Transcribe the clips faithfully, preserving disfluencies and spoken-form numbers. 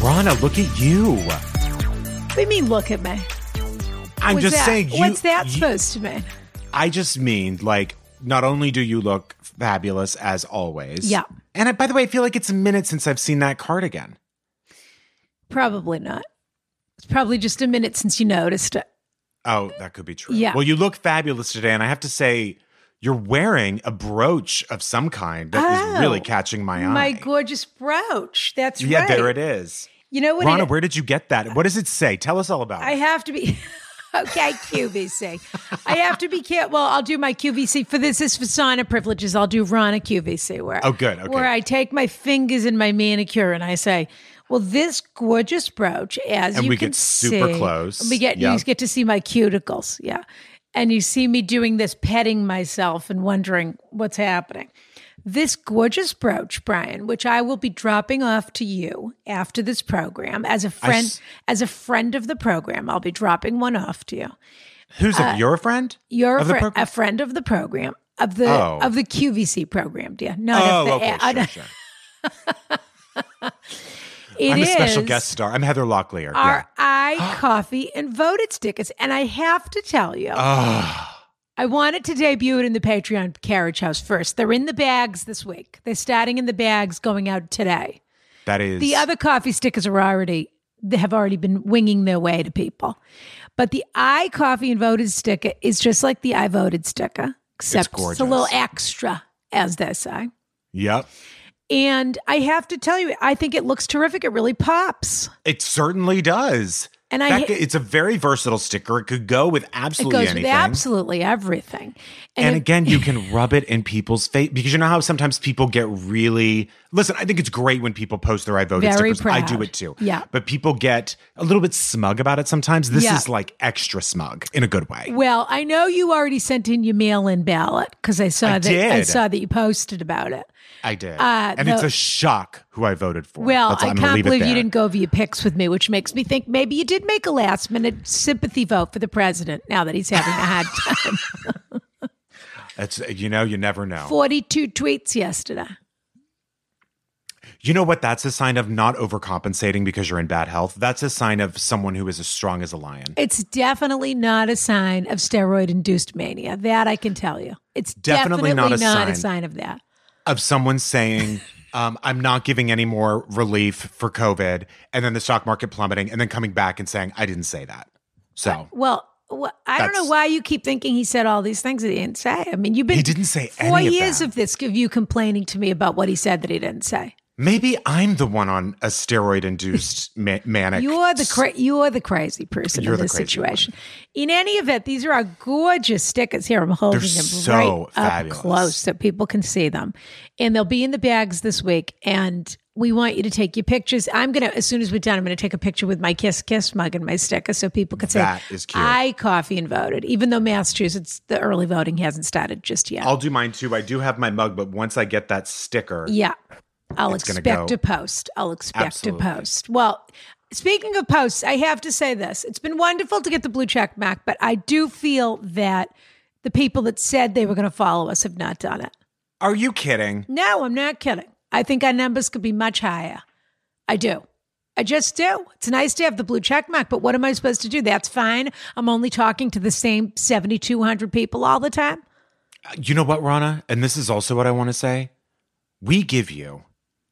Rana, look at you. What do you mean, look at me? I'm What's just that? saying. You, What's that you, supposed to mean? I just mean, like, not only do you look fabulous as always. Yeah. And I, by the way, I feel like it's a minute since I've seen that cardigan. Probably not. It's probably just a minute since you noticed it. Oh, that could be true. Yeah. Well, you look fabulous today, and I have to say, you're wearing a brooch of some kind that Oh, is really catching my eye. My gorgeous brooch. That's yeah, right. there it is. You know what? Rana, it, where did you get that? What does it say? Tell us all about I it. have to be... Okay, Q V C. I have to be careful. Well, I'll do my Q V C. For this is for sauna privileges. I'll do Rana Q V C. Where, Oh, good, okay. Where I take my fingers in my manicure and I say, well, this gorgeous brooch, as And you we can get super see, close. We get, Yep. You get to see my cuticles. Yeah. And you see me doing this, petting myself and wondering what's happening. This gorgeous brooch, Brian, which I will be dropping off to you after this program as a friend, s- as a friend of the program, I'll be dropping one off to you. Who's a, you're a friend? You're of a, the fri- program? a friend of the program of the Oh. of the Q V C program, dear. Not Oh, of the, okay, uh, sure, sure. It I'm a special is guest star. I'm Heather Locklear. Our yeah. I Coffee and Voted stickers, and I have to tell you, Oh, I wanted to debut it in the Patreon carriage house first. They're in the bags this week. They're starting in the bags, going out today. that is The other coffee stickers are already, they have already been winging their way to people. But the I Coffee and Voted sticker is just like the I Voted sticker, except it's, gorgeous. a little extra, as they say. Yep. And I have to tell you, I think it looks terrific. It really pops. It certainly does. And I That ha- could- it's a very versatile sticker. It could go with It absolutely goes anything. with absolutely everything. And it- again, you can rub it in people's face because you know how sometimes people get really listen. I think it's great when people post their I voted Very stickers. I proud. do it too. Yeah. But people get a little bit smug about it sometimes. This Yeah. is like extra smug in a good way. Well, I know you already sent in your mail-in ballot because I saw I that I did. saw that you posted about it. I did. Uh, and the- it's a shock who I voted for. Well, That's- I I'm gonna can't leave it believe you there. didn't go over your picks with me, which makes me think maybe you did make a last-minute sympathy vote for the president now that he's having a hard time. It's, you know, you never know. forty-two tweets yesterday. You know what? That's a sign of not overcompensating because you're in bad health. That's a sign of someone who is as strong as a lion. It's definitely not a sign of steroid-induced mania. That I can tell you. It's Definitely definitely, not not, a a, sign. sign. of that. Of someone saying, um, I'm not giving any more relief for COVID, and then the stock market plummeting, and then coming back and saying, I didn't say that. So Well, well I don't know That's- why you keep thinking he said all these things that he didn't say. I mean, you've been He didn't say four any of years that. of this of you complaining to me about what he said that he didn't say. maybe I'm the one on a steroid-induced ma- manic. You're the cra- you're the crazy person You're in the this crazy situation. In any event, these are our gorgeous stickers here. I'm holding They're them so right fabulous. up close so people can see them, and they'll be in the bags this week. And we want you to take your pictures. I'm gonna, as soon as we're done, I'm gonna take a picture with my Kiss Kiss mug and my sticker so people can say, That is cute. I coffee and voted, even though Massachusetts, the early voting hasn't started just yet. I'll do mine too. I do have my mug, but once I get that sticker, Yeah. I'll It's gonna expect go- a post. I'll expect Absolutely. a post. Well, speaking of posts, I have to say this. It's been wonderful to get the blue check mark, but I do feel that the people that said they were going to follow us have not done it. are you kidding? No, I'm not kidding. I think our numbers could be much higher. I do. I just do. It's nice to have the blue check mark, but what am I supposed to do? That's fine. I'm only talking to the same seventy-two hundred people all the time. You know what, Rana? And this is also what I want to say. We give you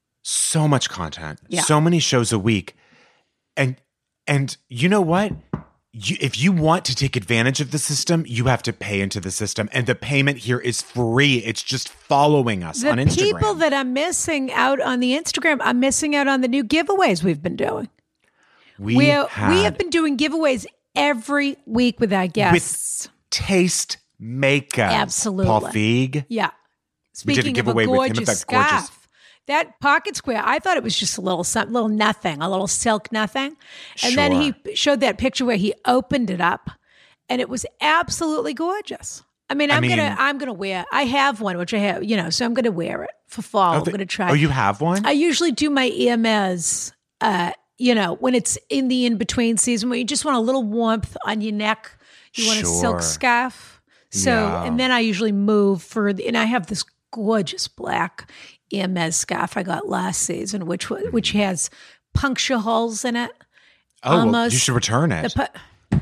so much content, Yeah. so many shows a week. And and you know what? You, if you want to take advantage of the system, you have to pay into the system. And the payment here is free. It's just following us The on Instagram. people that are missing out on the Instagram are missing out on the new giveaways we've been doing. we, We're, had we have been doing giveaways every week with our guests. with Taste Makeup. Absolutely. Paul Feig. yeah. We did a Speaking giveaway of a with him gorgeous of that gorgeous- scarf, that pocket square, I thought it was just a little some, little nothing, a little silk nothing. And then he showed that picture where he opened it up, and it was absolutely gorgeous. I mean, I I'm mean- gonna I'm gonna wear. I have one, which I have, you know, so I'm gonna wear it for fall. I'm the- gonna try. Oh, you have one? I usually do my Hermes, uh, you know, when it's in the in-between season where you just want a little warmth on your neck. You want a Sure. silk scarf. So, Yeah. and then I usually move for, the, and I have this gorgeous black Hermes scarf I got last season, which wa- which has puncture holes in it. Oh, well, Almost. you should return it. The pu-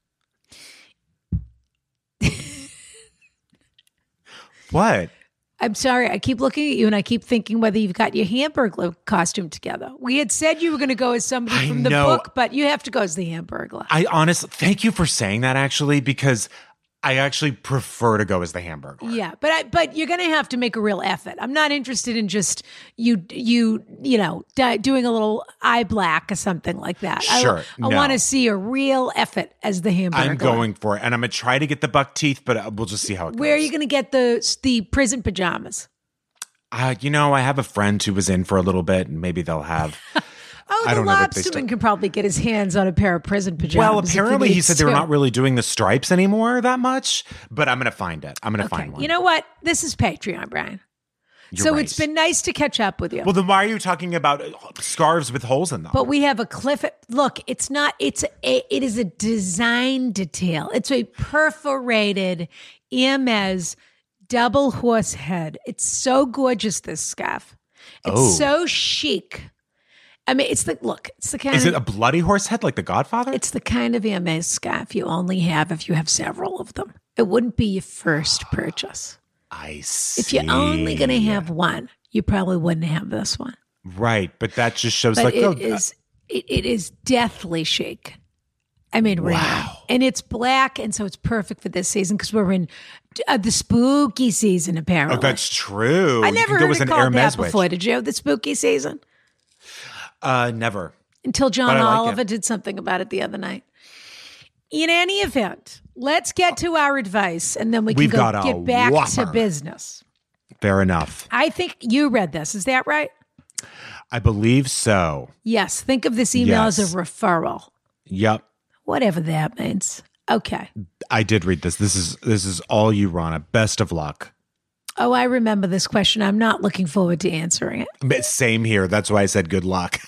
What? I'm sorry. I keep looking at you and I keep thinking whether you've got your Hamburglar costume together. We had said you were going to go as somebody I from the know. book, but you have to go as the Hamburglar. I honestly, thank you for saying that actually, because I actually prefer to go as the Hamburglar. Yeah, but I, but you're going to have to make a real effort. I'm not interested in just you you you know di- doing a little eye black or something like that. Sure, I, I no. want to see a real effort as the Hamburglar. I'm going for it, and I'm gonna try to get the buck teeth, but we'll just see how it goes. Where are you going to get the the prison pajamas? Uh, you know, I have a friend who was in for a little bit, and maybe they'll have. Oh, I the don't know what they lobsterman still- can probably get his hands on a pair of prison pajamas. Well, if apparently he needs said they were to. not really doing the stripes anymore that much, but I'm gonna find it. I'm gonna Okay. find one. You know what? This is Patreon, Brian. You're so right. it's been nice to catch up with you. Well, then why are you talking about uh, scarves with holes in them? But we have a cliff. Look, it's not. It's a. It is a design detail. It's a perforated Hermes double horse head. It's so gorgeous. This scarf. It's Oh. so chic. I mean, it's the look. It's the kind. Is of, it a bloody horse head like The Godfather? It's the kind of Hermes scarf you only have if you have several of them. It wouldn't be your first purchase. I see. If you're only going to have one, you probably wouldn't have this one. Right, but that just shows But like it oh, is it, it is deathly chic. I mean, really. Wow. And it's black, and so it's perfect for this season because we're in uh, the spooky season. Apparently, oh, that's true. I You never can go heard as it an called Hermes that witch. before. Did you? The spooky season Uh, never. until John But I like Oliver it. did something about it the other night. In any event, let's get to our advice, and then we can We've go got a get back to whopper. business. Fair enough. I think you read this. Is that right? I believe so. Yes. Think of this email Yes. as a referral, Yep. whatever that means. Okay. I did read this. This is this is all you, Rana. Best of luck. Oh, I remember this question. I'm not looking forward to answering it. But same here. That's why I said good luck.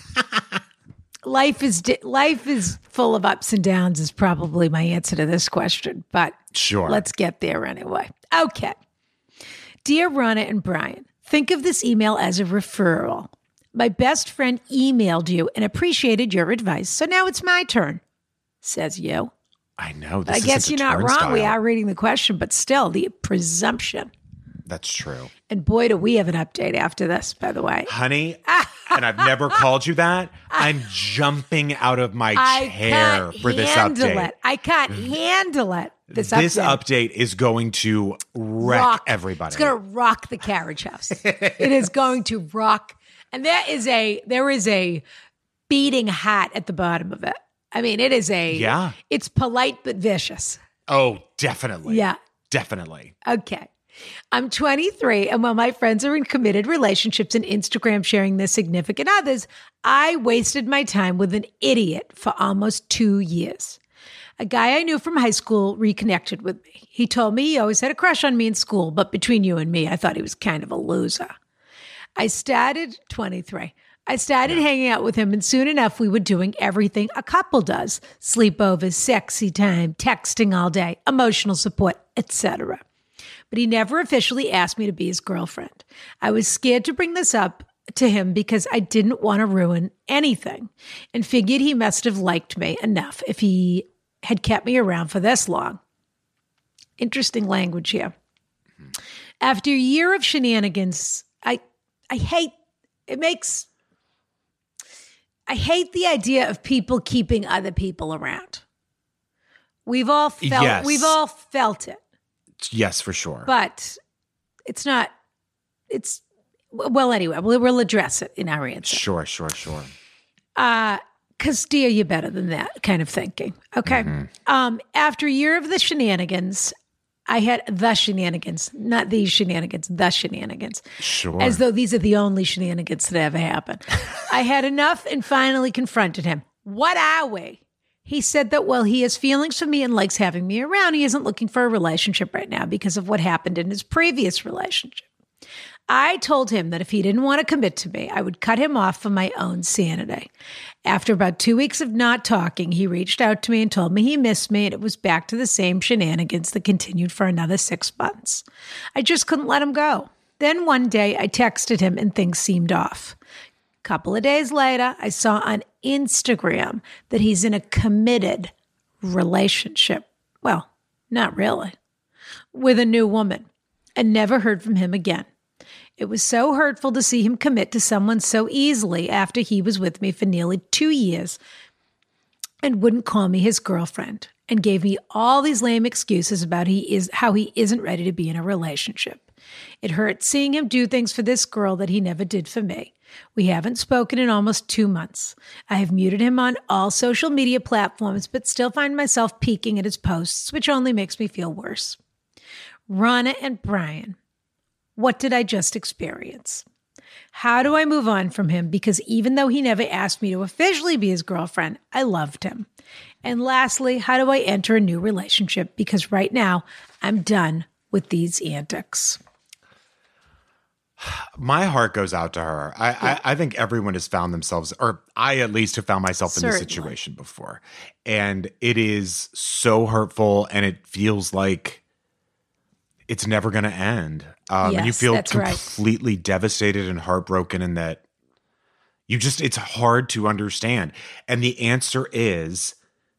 Life is di- life is full of ups and downs is probably my answer to this question, but Sure. let's get there anyway. Okay. Dear Rana and Brian, think of this email as a referral. My best friend emailed you and appreciated your advice, so now it's my turn, says you. I know. This I guess isn't you're a not wrong. We turnstile. are reading the question, but still, the presumption. That's true. And boy, do we have an update after this, by the way. Honey, and I've never called you that. I'm jumping out of my I chair can't for this handle update. it. I can't handle it. This, This update. update is going to wreck rock everybody. It's going to rock the carriage house. It is going to rock, and there is a there is a beating heart at the bottom of it. I mean, it is a Yeah. It's polite but vicious. Oh, definitely. Yeah. Definitely. Okay. I'm twenty-three, and while my friends are in committed relationships and Instagram sharing their significant others, I wasted my time with an idiot for almost two years. A guy I knew from high school reconnected with me. He told me he always had a crush on me in school, but between you and me, I thought he was kind of a loser. I started twenty-three. I started hanging out with him, and soon enough, we were doing everything a couple does: sleepovers, sexy time, texting all day, emotional support, et cetera. But he never officially asked me to be his girlfriend. I was scared to bring this up to him because I didn't want to ruin anything, and figured he must have liked me enough if he had kept me around for this long. Interesting language here. After a year of shenanigans, I I hate it makes I hate the idea of people keeping other people around. We've all felt Yes. we've all felt it. Yes, for sure. But it's not, it's, well, anyway, we'll, we'll address it in our answer. Sure, sure, sure. Because, dear, you're better than that kind of thinking. Okay. Um, after a year of the shenanigans, I had the shenanigans, not these shenanigans, the shenanigans. Sure. As though these are the only shenanigans that ever happened. I had enough and finally confronted him. What are we? He said that while he has feelings for me and likes having me around, he isn't looking for a relationship right now because of what happened in his previous relationship. I told him that if he didn't want to commit to me, I would cut him off for my own sanity. After about two weeks of not talking, he reached out to me and told me he missed me, and it was back to the same shenanigans that continued for another six months. I just couldn't let him go. Then one day I texted him and things seemed off. Couple of days later, I saw on Instagram that he's in a committed relationship. Well, not really. With a new woman. And never heard from him again. It was so hurtful to see him commit to someone so easily after he was with me for nearly two years and wouldn't call me his girlfriend and gave me all these lame excuses about he is how he isn't ready to be in a relationship. It hurt seeing him do things for this girl that he never did for me. We haven't spoken in almost two months. I have muted him on all social media platforms, but still find myself peeking at his posts, which only makes me feel worse. Ronna and Brian, what did I just experience? How do I move on from him? Because even though he never asked me to officially be his girlfriend, I loved him. And lastly, how do I enter a new relationship? Because right now, I'm done with these antics. My heart goes out to her. I, yeah. I, I think everyone has found themselves, or I at least have found myself in Certainly. this situation before. And it is so hurtful, and it feels like it's never going to end. Um, yes, and you feel that's completely right. devastated and heartbroken, and that you just, it's hard to understand. And the answer is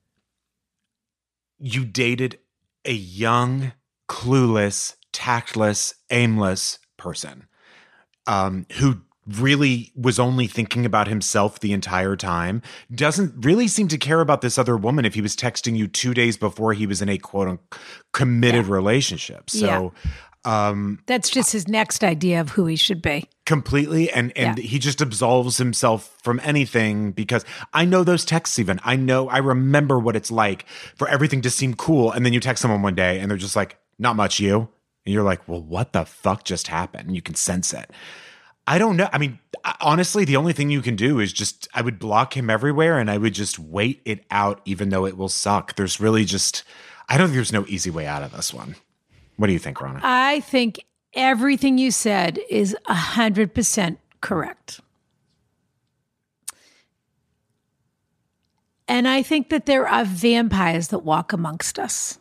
you dated a young, clueless, tactless, aimless person. Um, who really was only thinking about himself the entire time, doesn't really seem to care about this other woman if he was texting you two days before he was in a quote-unquote committed yeah. relationship. So yeah. um, that's just his next idea of who he should be. Completely. And, and yeah. he just absolves himself from anything, because I know those texts even. I know, I remember what it's like for everything to seem cool. And then you text someone one day and they're just like, not much, you. And you're like, well, what the fuck just happened? And you can sense it. I don't know. I mean, honestly, the only thing you can do is just, I would block him everywhere and I would just wait it out, even though it will suck. There's really just, I don't think there's no easy way out of this one. What do you think, Ronna? I think everything you said is one hundred percent correct. And I think that there are vampires that walk amongst us.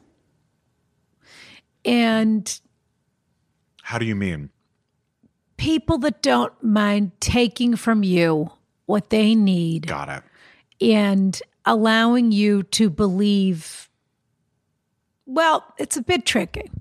And how do you mean? People that don't mind taking from you what they need. Got it. And allowing you to believe, well, it's a bit tricky.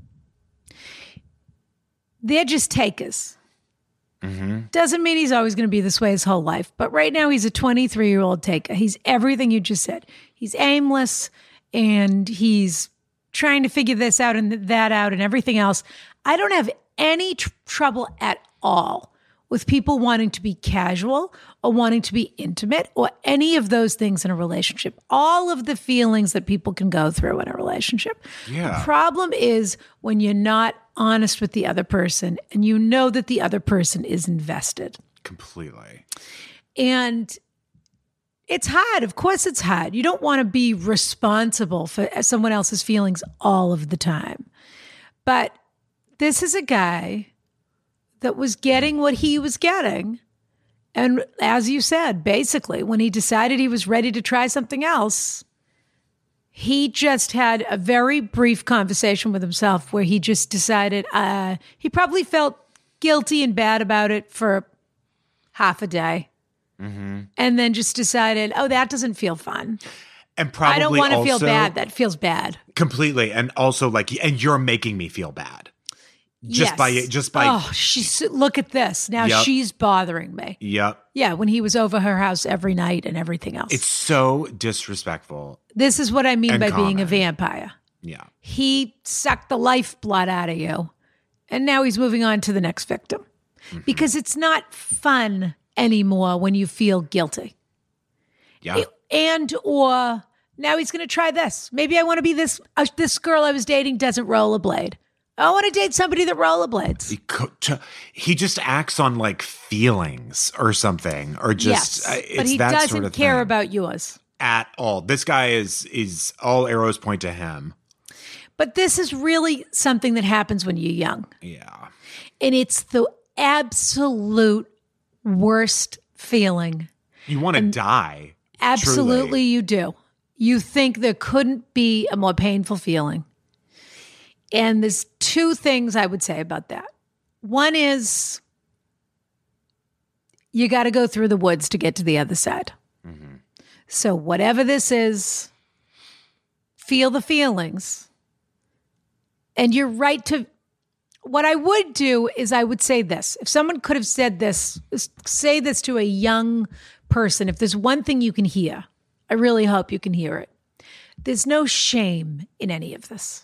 They're just takers. Mm-hmm. Doesn't mean he's always going to be this way his whole life. But right now he's a twenty-three-year-old taker. He's everything you just said. He's aimless and he's trying to figure this out and that out and everything else. I don't have any tr- trouble at all with people wanting to be casual or wanting to be intimate or any of those things in a relationship. All of the feelings that people can go through in a relationship. Yeah. The problem is when you're not honest with the other person and you know that the other person is invested. Completely. And it's hard. Of course it's hard. You don't want to be responsible for someone else's feelings all of the time. But this is a guy that was getting what he was getting. And as you said, basically, when he decided he was ready to try something else, he just had a very brief conversation with himself where he just decided uh, he probably felt guilty and bad about it for half a day. Mm-hmm. And then just decided, oh, that doesn't feel fun. And probably I don't want to also, feel bad. That feels bad. Completely. And also like, and you're making me feel bad. Just yes. by, just by. Oh, she's, look at this. Now yep. she's bothering me. Yep. Yeah. When he was over her house every night and everything else. It's so disrespectful. This is what I mean by common. being a vampire. Yeah. He sucked the lifeblood out of you. And now he's moving on to the next victim. Mm-hmm. Because it's not fun anymore when you feel guilty. Yeah. It, and or now he's going to try this. Maybe I want to be this, uh, this girl I was dating doesn't rollerblade. I want to date somebody that rollerblades. He, co- he just acts on like feelings or something, or just yes, uh, it's but he that doesn't sort of care thing. about yours At all. This guy is is all arrows point to him. But this is really something that happens when you're young. Yeah, and it's the absolute worst feeling. You want to die. Absolutely, truly. You do. You think there couldn't be a more painful feeling. And there's two things I would say about that. One is you got to go through the woods to get to the other side. Mm-hmm. So whatever this is, feel the feelings. And you're right to, what I would do is I would say this. If someone could have said this, say this to a young person, if there's one thing you can hear, I really hope you can hear it. There's no shame in any of this.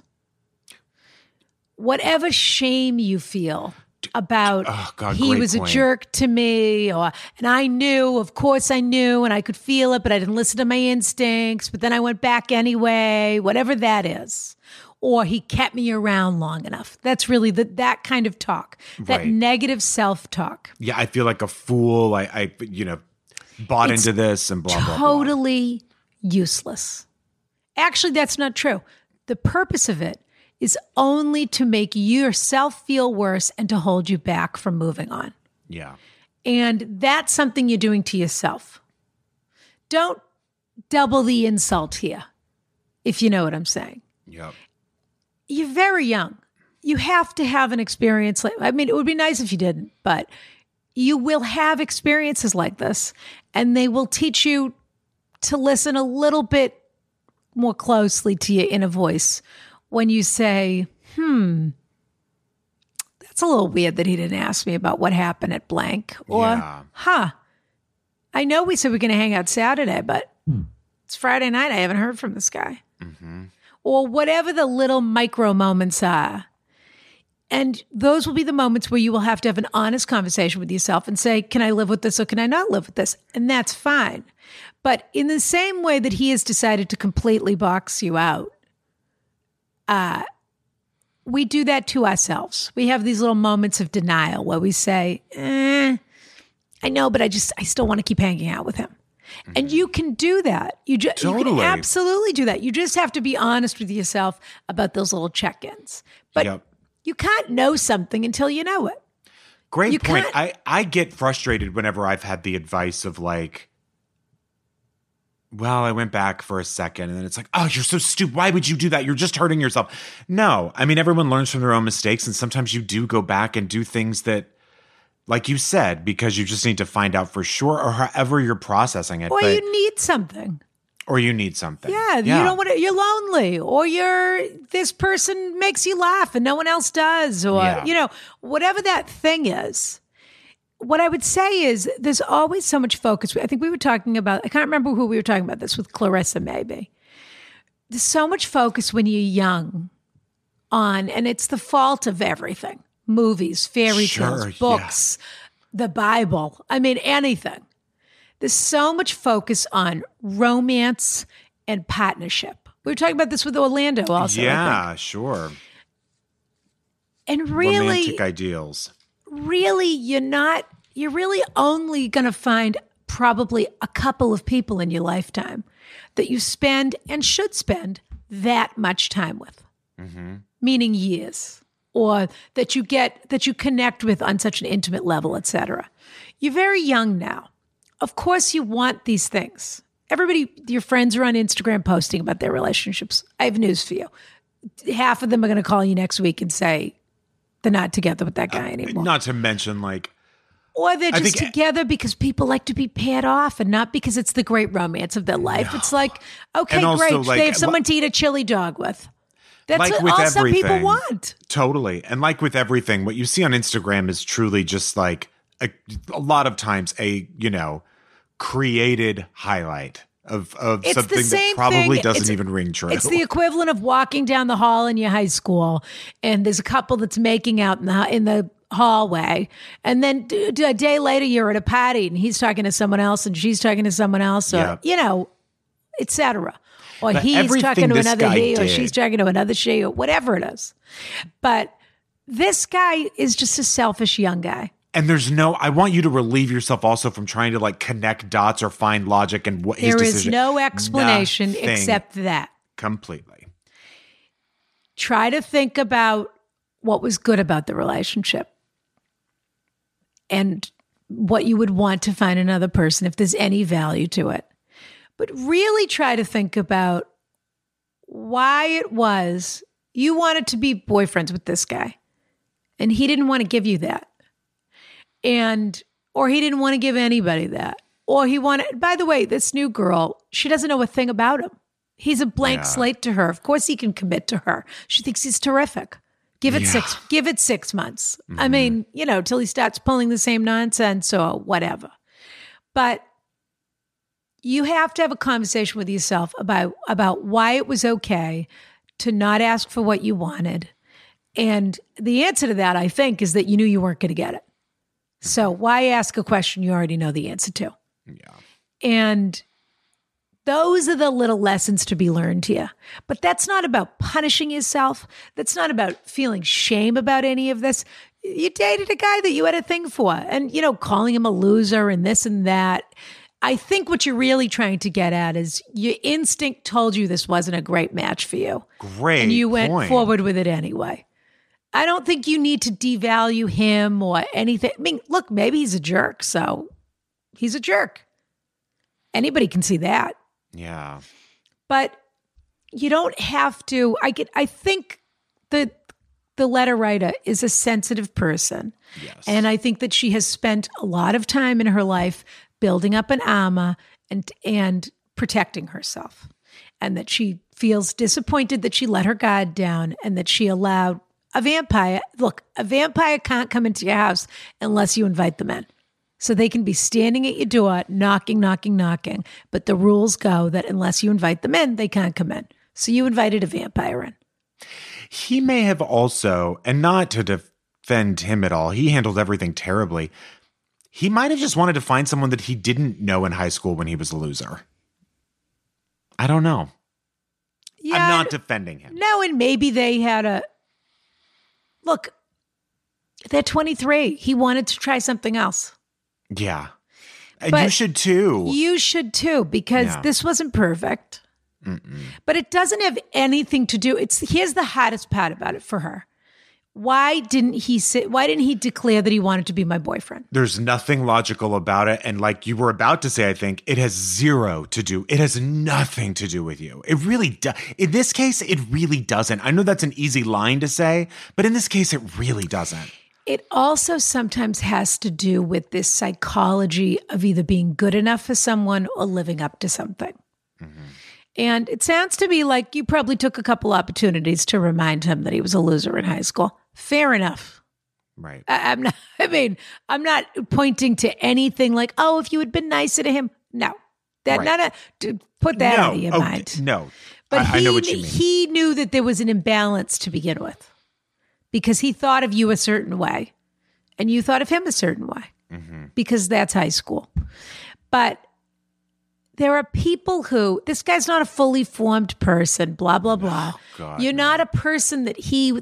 Whatever shame you feel about oh, God, he was point. a jerk to me, or and I knew, of course I knew, and I could feel it, but I didn't listen to my instincts, but then I went back anyway, whatever that is. Or he kept me around long enough. That's really the, that kind of talk, that right. negative self-talk. Yeah, I feel like a fool. I, I you know, bought It's into this and blah, blah, blah. Totally useless. Actually, that's not true. The purpose of it is only to make yourself feel worse and to hold you back from moving on. Yeah. And that's something you're doing to yourself. Don't double the insult here, if you know what I'm saying. Yep. You're very young. You have to have an experience like, I mean, it would be nice if you didn't, but you will have experiences like this, and they will teach you to listen a little bit more closely to your inner voice when you say, hmm, that's a little weird that he didn't ask me about what happened at blank. Or, yeah. huh, I know we said we're going to hang out Saturday, but hmm. it's Friday night. I haven't heard from this guy. Mm-hmm. Or whatever the little micro moments are. And those will be the moments where you will have to have an honest conversation with yourself and say, can I live with this or can I not live with this? And that's fine. But in the same way that he has decided to completely box you out, uh, we do that to ourselves. We have these little moments of denial where we say, eh, I know, but I just, I still want to keep hanging out with him. Mm-hmm. And you can do that. You, ju- totally. you can absolutely do that. You just have to be honest with yourself about those little check-ins. But yep. you can't know something until you know it. Great you point. Can't- I, I get frustrated whenever I've had the advice of like, well, I went back for a second and then it's like, oh, you're so stupid. Why would you do that? You're just hurting yourself. No, I mean, everyone learns from their own mistakes. And sometimes you do go back and do things that, like you said, because you just need to find out for sure or however you're processing it. Or but, you need something. Or you need something. Yeah, yeah. you don't want to, you're lonely or you're, this person makes you laugh and no one else does. Or, yeah. you know, whatever that thing is. What I would say is there's always so much focus. I think we were talking about, I can't remember who we were talking about this with, Clarissa maybe. There's so much focus when you're young on, and it's the fault of everything. Movies, fairy sure, tales, books, yeah. the Bible. I mean, anything. There's so much focus on romance and partnership. We were talking about this with Orlando also. Yeah, sure. And really, romantic ideals. Really, you're not, you're really only going to find probably a couple of people in your lifetime that you spend and should spend that much time with, mm-hmm. meaning years, or that you get, that you connect with on such an intimate level, et cetera. You're very young now. Of course you want these things. Everybody, your friends are on Instagram posting about their relationships. I have news for you. Half of them are going to call you next week and say, they're not together with that guy anymore. Uh, not to mention, like... Or they're just think, together because people like to be paired off and not because it's the great romance of their life. No. It's like, okay, also, great. like, they have someone to eat a chili dog with. That's like what with all everything, some people want. Totally. And like with everything, what you see on Instagram is truly just like a, a lot of times a, you know, created highlight of, of it's something that probably thing. doesn't it's, even ring true. It's the equivalent of walking down the hall in your high school and there's a couple that's making out in the in the hallway, and then a day later you're at a party and he's talking to someone else and she's talking to someone else, or yeah. you know, et cetera. Or but he's talking to another he, did. or she's talking to another she, or whatever it is. But this guy is just a selfish young guy. And there's no, I want you to relieve yourself also from trying to like connect dots or find logic in what his there decision. There is no explanation Nothing. Except that. Completely. Try to think about what was good about the relationship and what you would want to find another person if there's any value to it. But really try to think about why it was you wanted to be boyfriends with this guy and he didn't want to give you that. And or he didn't want to give anybody that, or he wanted, by the way, this new girl, she doesn't know a thing about him. He's a blank Yeah. slate to her. Of course he can commit to her. She thinks he's terrific. Give it Yeah. six, give it six months. I mean, you know, till he starts pulling the same nonsense or whatever. But you have to have a conversation with yourself about, about why it was okay to not ask for what you wanted. And the answer to that, I think, is that you knew you weren't going to get it. So why ask a question you already know the answer to? Yeah. And those are the little lessons to be learned here. But that's not about punishing yourself. That's not about feeling shame about any of this. You dated a guy that you had a thing for, and, you know, calling him a loser and this and that. I think what you're really trying to get at is your instinct told you this wasn't a great match for you. Great And you went point. forward with it anyway. I don't think you need to devalue him or anything. I mean, look, maybe he's a jerk, so he's a jerk. Anybody can see that. Yeah. But you don't have to. I get. I think the the letter writer is a sensitive person, Yes. and I think that she has spent a lot of time in her life building up an armor and and protecting herself, and that she feels disappointed that she let her guard down and that she allowed a vampire. Look, a vampire can't come into your house unless you invite them in. So they can be standing at your door, knocking, knocking, knocking. But the rules go that unless you invite them in, they can't come in. So you invited a vampire in. He may have also, and not to defend him at all, he handled everything terribly. He might have just wanted to find someone that he didn't know in high school when he was a loser. I don't know. Yeah, I'm not defending him. No, and maybe they had a look. They're twenty-three. He wanted to try something else. Yeah. And But you should too. You should too, because Yeah. this wasn't perfect. Mm-mm. But it doesn't have anything to do. It's here's the hardest part about it for her. Why didn't he say, why didn't he declare that he wanted to be my boyfriend? There's nothing logical about it. And like you were about to say, I think it has zero to do. It has nothing to do with you. It really does. In this case, it really doesn't. I know that's an easy line to say, but in this case, it really doesn't. It also sometimes has to do with this psychology of either being good enough for someone or living up to something. Mm-hmm. And it sounds to me like you probably took a couple opportunities to remind him that he was a loser in high school. Fair enough. Right. I, I'm not, I mean, I'm not pointing to anything like, oh, if you had been nicer to him. No. That Right. none of, to put that no. out of your okay. mind. No. But I, he, I know what you mean. he knew that there was an imbalance to begin with because he thought of you a certain way and you thought of him a certain way Mm-hmm. because that's high school. But there are people who, this guy's not a fully formed person, blah, blah, blah. Oh, God, You're no. not a person that he,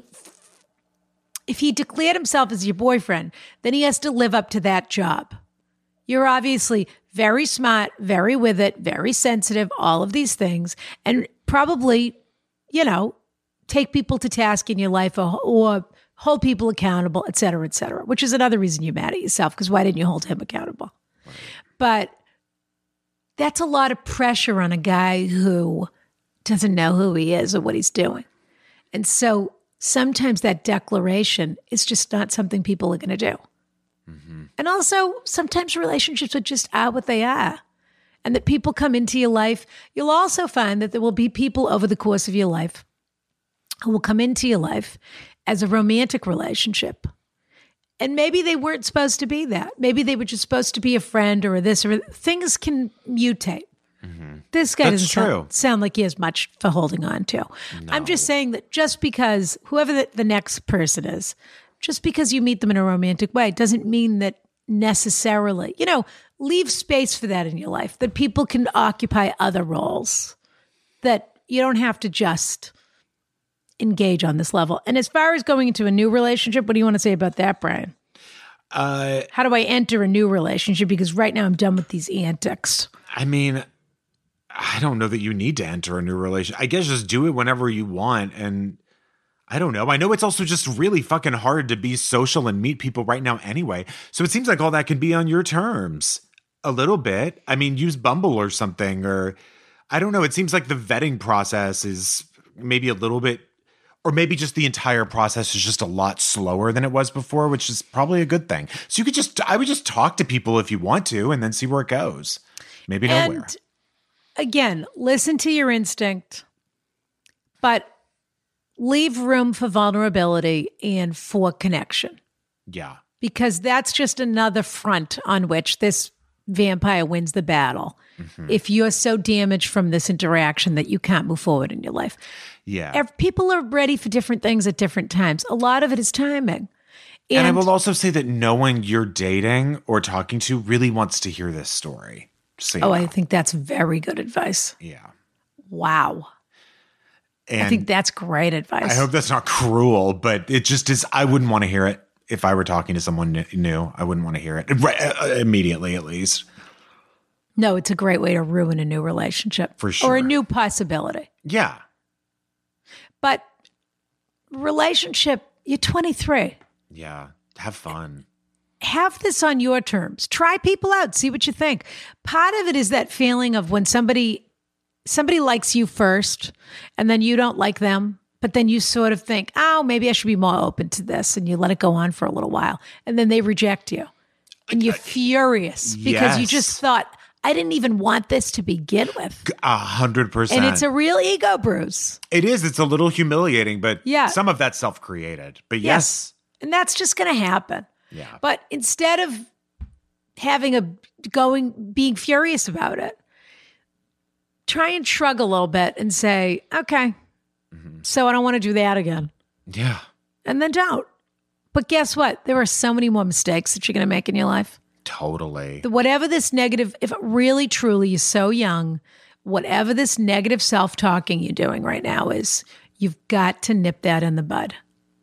if he declared himself as your boyfriend, then he has to live up to that job. You're obviously very smart, very with it, very sensitive, all of these things, and probably, you know, take people to task in your life or, or hold people accountable, et cetera, et cetera, which is another reason you're mad at yourself because why didn't you hold him accountable? Right. But that's a lot of pressure on a guy who doesn't know who he is or what he's doing. And so sometimes that declaration is just not something people are going to do. Mm-hmm. And also sometimes relationships are just are what they are. And that people come into your life. You'll also find that there will be people over the course of your life who will come into your life as a romantic relationship. And maybe they weren't supposed to be that. Maybe they were just supposed to be a friend or a this or things can mutate. Mm-hmm. This guy That's doesn't true. sound, sound like he has much for holding on to. No. I'm just saying that just because whoever the, the next person is, just because you meet them in a romantic way doesn't mean that necessarily, you know, leave space for that in your life, that people can occupy other roles, that you don't have to just engage on this level. And as far as going into a new relationship, what do you want to say about that, Brian? Uh, How do I enter a new relationship? Because right now I'm done with these antics. I mean, I don't know that you need to enter a new relationship. I guess just do it whenever you want. And I don't know. I know it's also just really fucking hard to be social and meet people right now anyway. So it seems like all that can be on your terms a little bit. I mean, use Bumble or something, or I don't know. It seems like the vetting process is maybe a little bit Or maybe just the entire process is just a lot slower than it was before, which is probably a good thing. So you could just, I would just talk to people if you want to and then see where it goes. Maybe nowhere. And again, listen to your instinct, but leave room for vulnerability and for connection. Yeah. Because that's just another front on which this vampire wins the battle. Mm-hmm. If you're so damaged from this interaction that you can't move forward in your life. Yeah. People are ready for different things at different times. A lot of it is timing. And, and I will also say that no one you're dating or talking to really wants to hear this story. So, oh, know. I think that's very good advice. Yeah. Wow. And I think that's great advice. I hope that's not cruel, but it just is. I wouldn't want to hear it if I were talking to someone new. I wouldn't want to hear it right, uh, immediately, at least. No, it's a great way to ruin a new relationship. For sure. Or a new possibility. Yeah. But relationship, you're twenty-three. Yeah. Have fun. Have this on your terms. Try people out. See what you think. Part of it is that feeling of when somebody somebody likes you first and then you don't like them, but then you sort of think, oh, maybe I should be more open to this. And you let it go on for a little while. And then they reject you. And you're furious because yes. you just thought, I didn't even want this to begin with. A hundred percent. And it's a real ego bruise. It is. It's a little humiliating, but yeah. some of that's self-created. But yes. yes. And that's just going to happen. Yeah. But instead of having a going, being furious about it, try and shrug a little bit and say, okay, mm-hmm. so I don't want to do that again. Yeah. And then don't. But guess what? There are so many more mistakes that you're going to make in your life. Totally. Whatever this negative, if it really, truly is so young, whatever this negative self-talking you're doing right now is, you've got to nip that in the bud.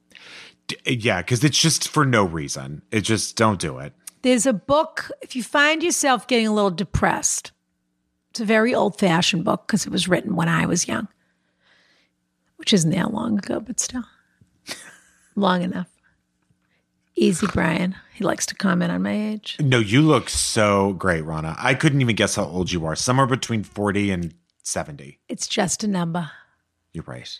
Yeah, because it's just for no reason. It just, don't do it. There's a book, if you find yourself getting a little depressed, it's a very old-fashioned book because it was written when I was young, which isn't that long ago, but still long enough. Easy, Brian. He likes to comment on my age. No, you look so great, Rana. I couldn't even guess how old you are. Somewhere between forty and seventy. It's just a number. You're right.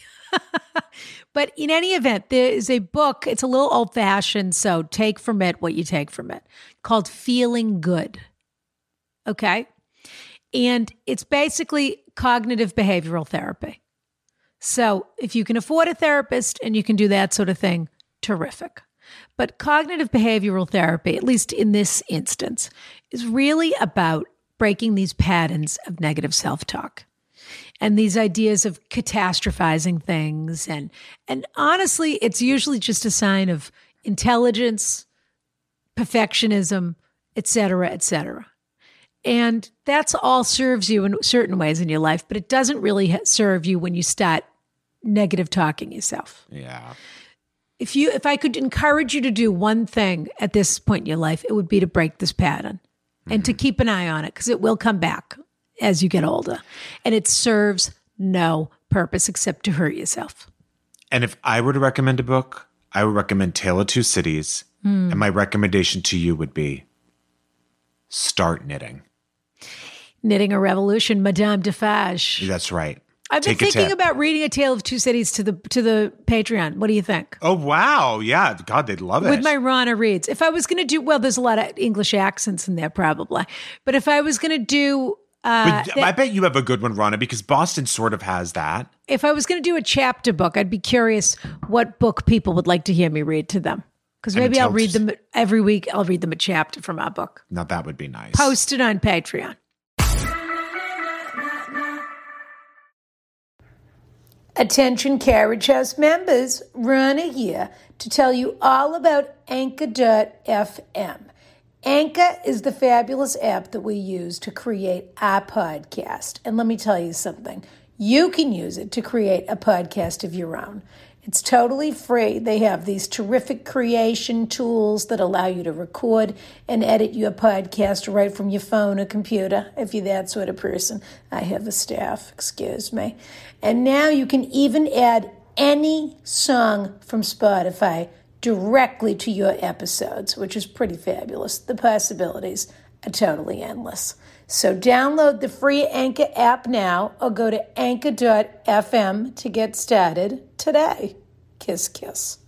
But in any event, there is a book. It's a little old-fashioned, so take from it what you take from it, called Feeling Good. Okay? And it's basically cognitive behavioral therapy. So if you can afford a therapist and you can do that sort of thing, terrific. But cognitive behavioral therapy, at least in this instance, is really about breaking these patterns of negative self-talk and these ideas of catastrophizing things. And, and honestly, it's usually just a sign of intelligence, perfectionism, et cetera, et cetera. And that's all serves you in certain ways in your life, but it doesn't really serve you when you start negative talking yourself. Yeah. If you, if I could encourage you to do one thing at this point in your life, it would be to break this pattern mm-hmm. and to keep an eye on it because it will come back as you get older. And it serves no purpose except to hurt yourself. And if I were to recommend a book, I would recommend Tale of Two Cities. Mm. And my recommendation to you would be start knitting. Knitting a Revolution, Madame Defarge. That's right. I've been Take thinking about reading A Tale of Two Cities to the to the Patreon. What do you think? Oh, wow. Yeah. God, they'd love it. With my Rana reads. If I was going to do, well, there's a lot of English accents in there probably. But if I was going to do... Uh, but I bet you have a good one, Rana, because Boston sort of has that. If I was going to do a chapter book, I'd be curious what book people would like to hear me read to them. Because maybe I'll read them every week. I'll read them a chapter from our book. Now, that would be nice. Post it on Patreon. Attention Carriage House members, Rana here to tell you all about Anchor dot f m. Anchor is the fabulous app that we use to create our podcast. And let me tell you something. You can use it to create a podcast of your own. It's totally free. They have these terrific creation tools that allow you to record and edit your podcast right from your phone or computer, if you're that sort of person. I have a staff, excuse me. And now you can even add any song from Spotify directly to your episodes, which is pretty fabulous. The possibilities totally endless. So download the free Anchor app now or go to anchor dot f m to get started today. Kiss, kiss.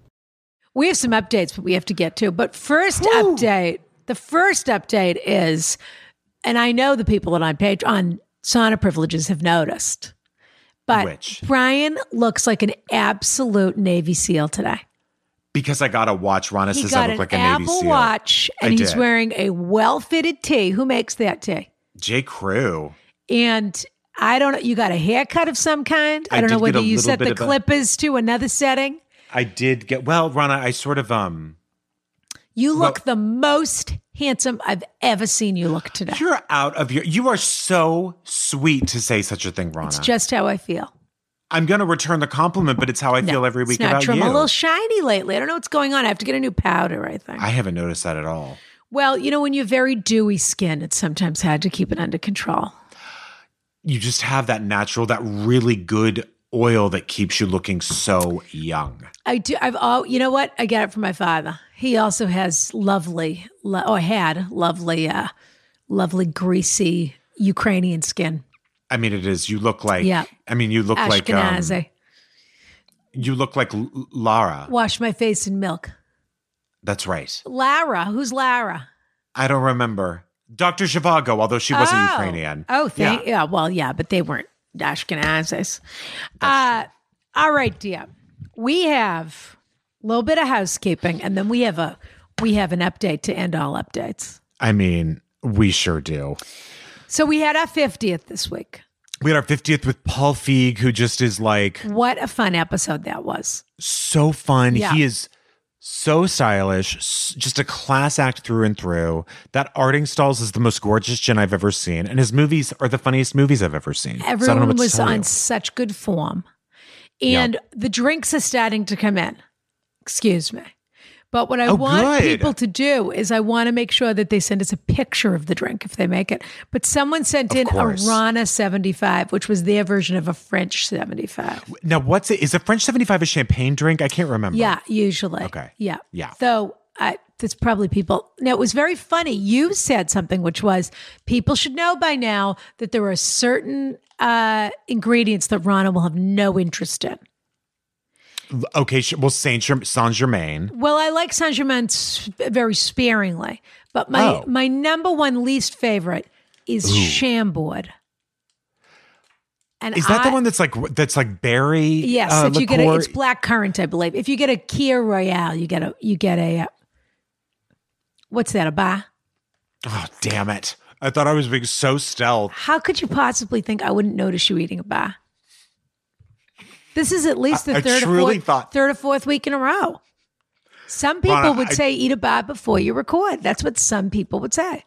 We have some updates, but we have to get to. But first Woo. update, the first update is, and I know the people that on page on Sauna Privileges have noticed, but Which? Brian looks like an absolute Navy SEAL today. Because I got a watch. Rana He says got I look like a an Navy Apple SEAL. Watch, and I he's did. wearing a well-fitted tee. Who makes that tee? J. Crew. And I don't know. You got a haircut of some kind. I, I don't know did whether get a you little set bit the of a- clippers to another setting. I did get, well, Rana, I sort of, um, You look Well- the most handsome I've ever seen you look today. you're out of your, you are so sweet to say such a thing, Rana. It's just how I feel. I'm going to return the compliment, but it's how I No, feel every week it's not about true. you. I'm a little shiny lately. I don't know what's going on. I have to get a new powder, I think. I haven't noticed that at all. Well, you know, when you're very dewy skin, it's sometimes hard to keep it under control. You just have that natural, that really good oil that keeps you looking so young. I do. I've all. You know what? I get it from my father. He also has lovely, lo- or had lovely, uh, lovely greasy Ukrainian skin. I mean, it is. You look like. Yeah. I mean, you look like. Um, Ashkenazi. you look like L- Lara. Wash my face in milk. That's right. Lara. Who's Lara? I don't remember Doctor Zhivago, although she wasn't oh. Ukrainian. Oh, thank. Yeah. Yeah. Well, yeah, but they weren't Ashkenazis. Uh, all right, dear. We have a little bit of housekeeping, and then we have a we have an update to end all updates. I mean, we sure do. So we had our fiftieth this week. We had our fiftieth with Paul Feig, who just is like What a fun episode that was. so fun. Yeah. He is so stylish, s- just a class act through and through. That Artingstalls is the most gorgeous gin I've ever seen, and his movies are the funniest movies I've ever seen. So I don't know Everyone what to was tell on you. such good form. And the drinks are starting to come in. Excuse me. But what I Oh, want good. people to do is I want to make sure that they send us a picture of the drink if they make it. But someone sent Of in course. a Rana seventy-five, which was their version of a French seventy-five. Now, what's it? Is a French seventy-five a champagne drink? I can't remember. Yeah, usually. Okay. Yeah. Yeah. So I, that's probably people. Now, it was very funny. You said something, which was people should know by now that there are certain uh, ingredients that Rana will have no interest in. Okay. sh- Well, Saint Germ- Saint Germain. Well, I like Saint Germain sp- very sparingly, but my Oh. my number one least favorite is Chambord. And Is that I, the one that's like that's like berry? Yes, uh, if you get a, liqueur? it's black currant, I believe. If you get a Kia Royale, you get a you get a uh, what's that? A bar? Oh, damn it! I thought I was being so stealth. How could you possibly think I wouldn't notice you eating a bar? This is at least the I- I third or truly fourth, thought- third or fourth week in a row. Some people Rana, would I- say eat a bar before you record. That's what some people would say.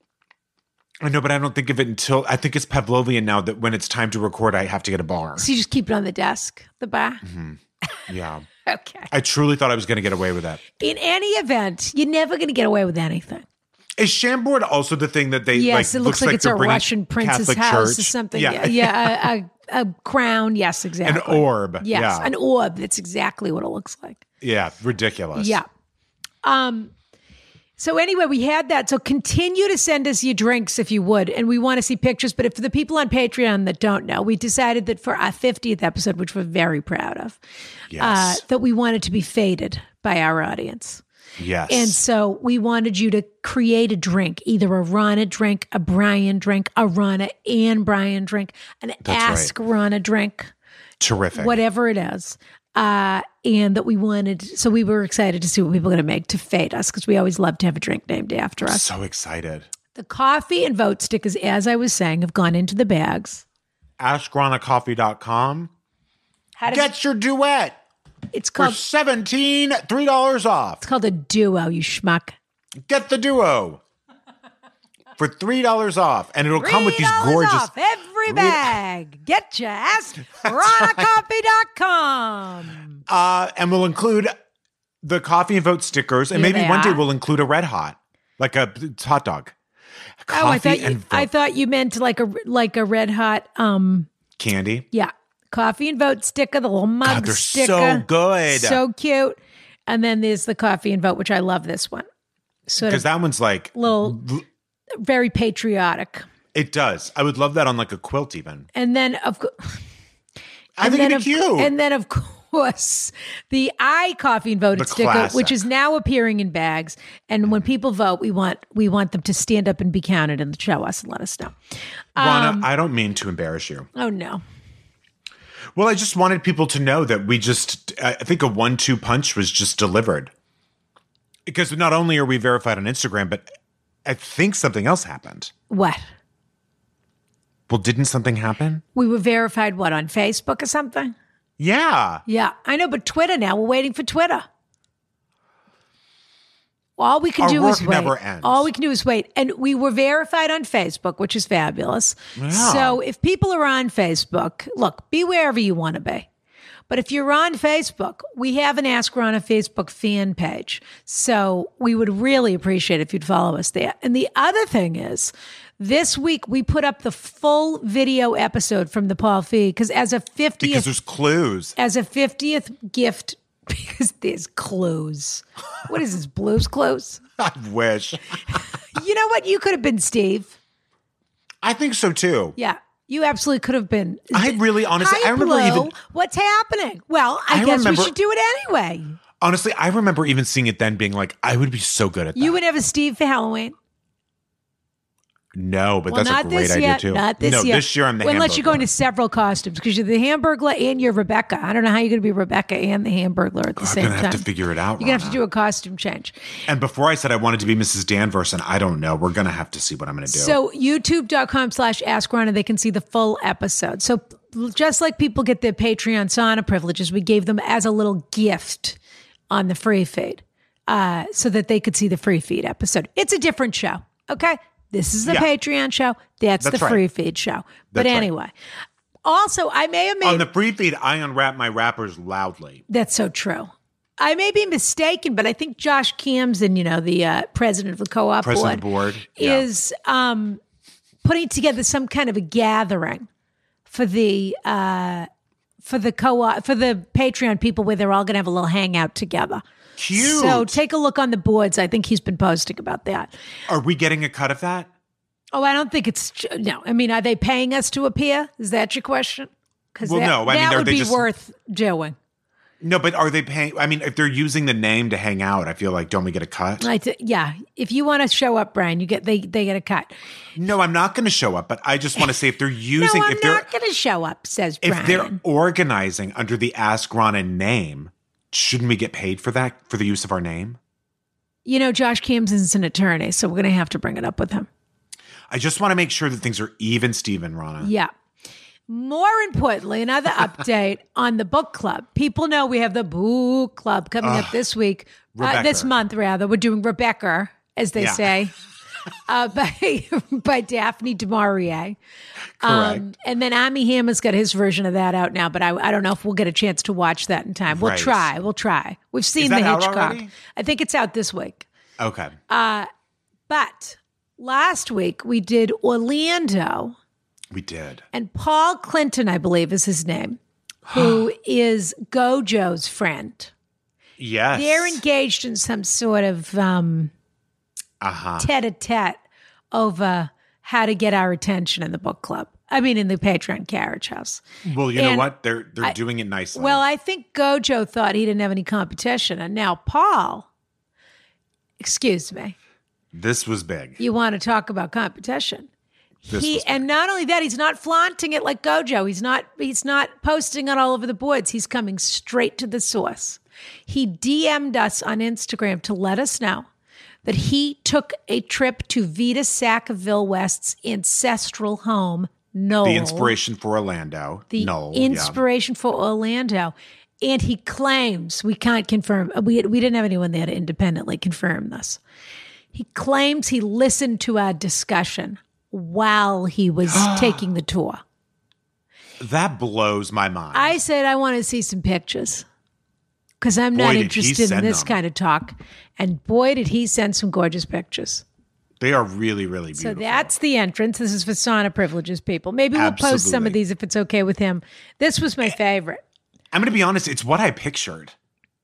I know, but I don't think of it until I think it's Pavlovian now that when it's time to record, I have to get a bar. So you just keep it on the desk, the bar. Yeah, Okay. I truly thought I was going to get away with that. In any event, you're never going to get away with anything. Is Chambord also the thing that they? Yes, like, it looks, like, it's they're a bringing Russian prince's Catholic house Church? or something. Yeah, Yeah, yeah, a, a, a crown. Yes, exactly. an orb. Yes, yeah, an orb. That's exactly what it looks like. yeah, ridiculous. Yeah. Um. So anyway, we had that. So continue to send us your drinks if you would, and we want to see pictures. But if for the people on Patreon that don't know, we decided that for our fiftieth episode, which we're very proud of, Yes. uh, that we wanted to be faded by our audience. yes. And so we wanted you to create a drink, either a Rana drink, a Brian drink, a Rana and Brian drink, an That's Ask Rana drink, terrific. whatever it is. Uh, and that we wanted, so we were excited to see what people are going to make to fade us because we always love to have a drink named after us. So excited. The coffee and vote stickers, as I was saying, have gone into the bags. ask rana coffee dot com. How does Get your duet it's for called? seventeen three dollars off. It's called a duo. You schmuck. Get the duo for three dollars off, and it'll come with these three dollars gorgeous. off every bag. Get your ass rana coffee dot com. Uh, and we'll include the coffee and vote stickers, and Here maybe they one day are. we'll include a red hot, like a it's hot dog. Coffee Oh, I thought and you, vote I thought you meant like a like a red hot um candy. yeah coffee and vote sticker, the little mug God, they're sticker, so good. so cute. And then there's the coffee and vote, which I love this one. Sort Because of that one's like little very patriotic. It does. I would love that on like a quilt even. And then, of course, I think it'd be cute. And then, of course, the I Coffee and Voted The sticker, classic. which is now appearing in bags. And when people vote, we want we want them to stand up and be counted and show us and let us know. Rana, Um, I don't mean to embarrass you. Oh, no. Well, I just wanted people to know that we just, I think a one two punch was just delivered. Because not only are we verified on Instagram, but I think something else happened. What? Well, didn't something happen? We were verified, what, on Facebook or something? Yeah. Yeah, I know, but Twitter now, we're waiting for Twitter. All we can Our do work is wait. never ends. All we can do is wait. And we were verified on Facebook, which is fabulous. Yeah. So if people are on Facebook, look, be wherever you want to be. But if you're on Facebook, we have an Ask Rana Facebook fan page. So we would really appreciate it if you'd follow us there. And the other thing is, this week we put up the full video episode from the Paul Feig because as a Because fiftieth there's clues. as a fiftieth gift, because there's clues. What is this, Blue's Clues? I wish. You know what? You could have been Steve. I think so too. Yeah, you absolutely could have been. I really, honestly, Hi, I remember Blue. even. What's happening? Well, I, I guess remember- we should do it anyway. Honestly, I remember even seeing it then being like, I would be so good at that. You would have a Steve for Halloween. No, but Well, that's not a great this idea yet. too. Not this no, year. this year I'm the well, Unless Hamburglar. you're going to several costumes because you're the Hamburglar and you're Rebecca. I don't know how you're going to be Rebecca and the Hamburglar at the I'm same gonna time. have to figure it out. You're going to have to Rana. do a costume change. And before I said I wanted to be Missus Danvers, and I don't know. We're going to have to see what I'm going to do. So youtube.com slash Ask Rana, they can see the full episode. So just like people get their Patreon sauna privileges, we gave them as a little gift on the free feed uh, so that they could see the free feed episode. It's a different show, okay? This is the Yeah. Patreon show. That's, That's the right. free feed show. But That's right. anyway, also, I may have made... On the free feed, I unwrap my wrappers loudly. That's so true. I may be mistaken, but I think Josh Kamsen, you know, the uh, president of the co-op President board, of the board, yeah. is um, putting together some kind of a gathering for the uh, for the co-op for the Patreon people, where they're all going to have a little hangout together. Cute. So take a look on the boards. I think he's been posting about that. Are we getting a cut of that? Oh, I don't think it's no. I mean, are they paying us to appear? Is that your question? Because Well, that, no, I mean, that are would they be just- worth doing. No, but are they paying? I mean, if they're using the name to hang out, I feel like don't we get a cut? I th- yeah, if you want to show up, Brian, you get they they get a cut. No, I'm not going to show up. But I just want to say if they're No, using, I'm if they're not going to show up, says if Brian. they're organizing under the Ask Rana name, shouldn't we get paid for that for the use of our name? You know, Josh Kamsen's an attorney, so we're going to have to bring it up with him. I just want to make sure that things are even, Steven, Rana. Yeah. More importantly, another update on the book club. People know we have the book club coming up this week, uh, Rebecca. this month rather. We're doing Rebecca, as they Yeah. say, uh, by by Daphne du Maurier. Correct. and then Ami Hammer's got his version of that out now, but I, I don't know if we'll get a chance to watch that in time. We'll Right. try. We'll try. We've seen that the out Hitchcock. already? I think it's out this week. Okay. But last week we did Orlando. We did. And Paul Clinton, I believe, is his name, who is Gojo's friend. Yes. They're engaged in some sort of um, Uh-huh. tete-a-tete over how to get our attention in the book club. I mean, in the Patreon Carriage House. Well, you know And what? They're they're I- doing it nicely. Well, I think Gojo thought he didn't have any competition. And now Paul, excuse me, this was big. you want to talk about competition. This He was big. and not only that, he's not flaunting it like Gojo. He's not he's not posting it all over the boards. He's coming straight to the source. He D M'd us on Instagram to let us know that he took a trip to Vita Sackville West's ancestral home, Knoll. The inspiration for Orlando. The Knoll, yeah. inspiration for Orlando. And he claims, we can't confirm, we, we didn't have anyone there to independently confirm this. He claims he listened to our discussion while he was taking the tour. That blows my mind. I said, I want to see some pictures because I'm Boy, not did he interested in send this them. kind of talk. And boy, did he send some gorgeous pictures. They are really, really So beautiful. that's the entrance. This is for sauna privileges, people. Maybe we'll post some Absolutely. of these if it's okay with him. This was my favorite. I'm going to be honest. It's what I pictured.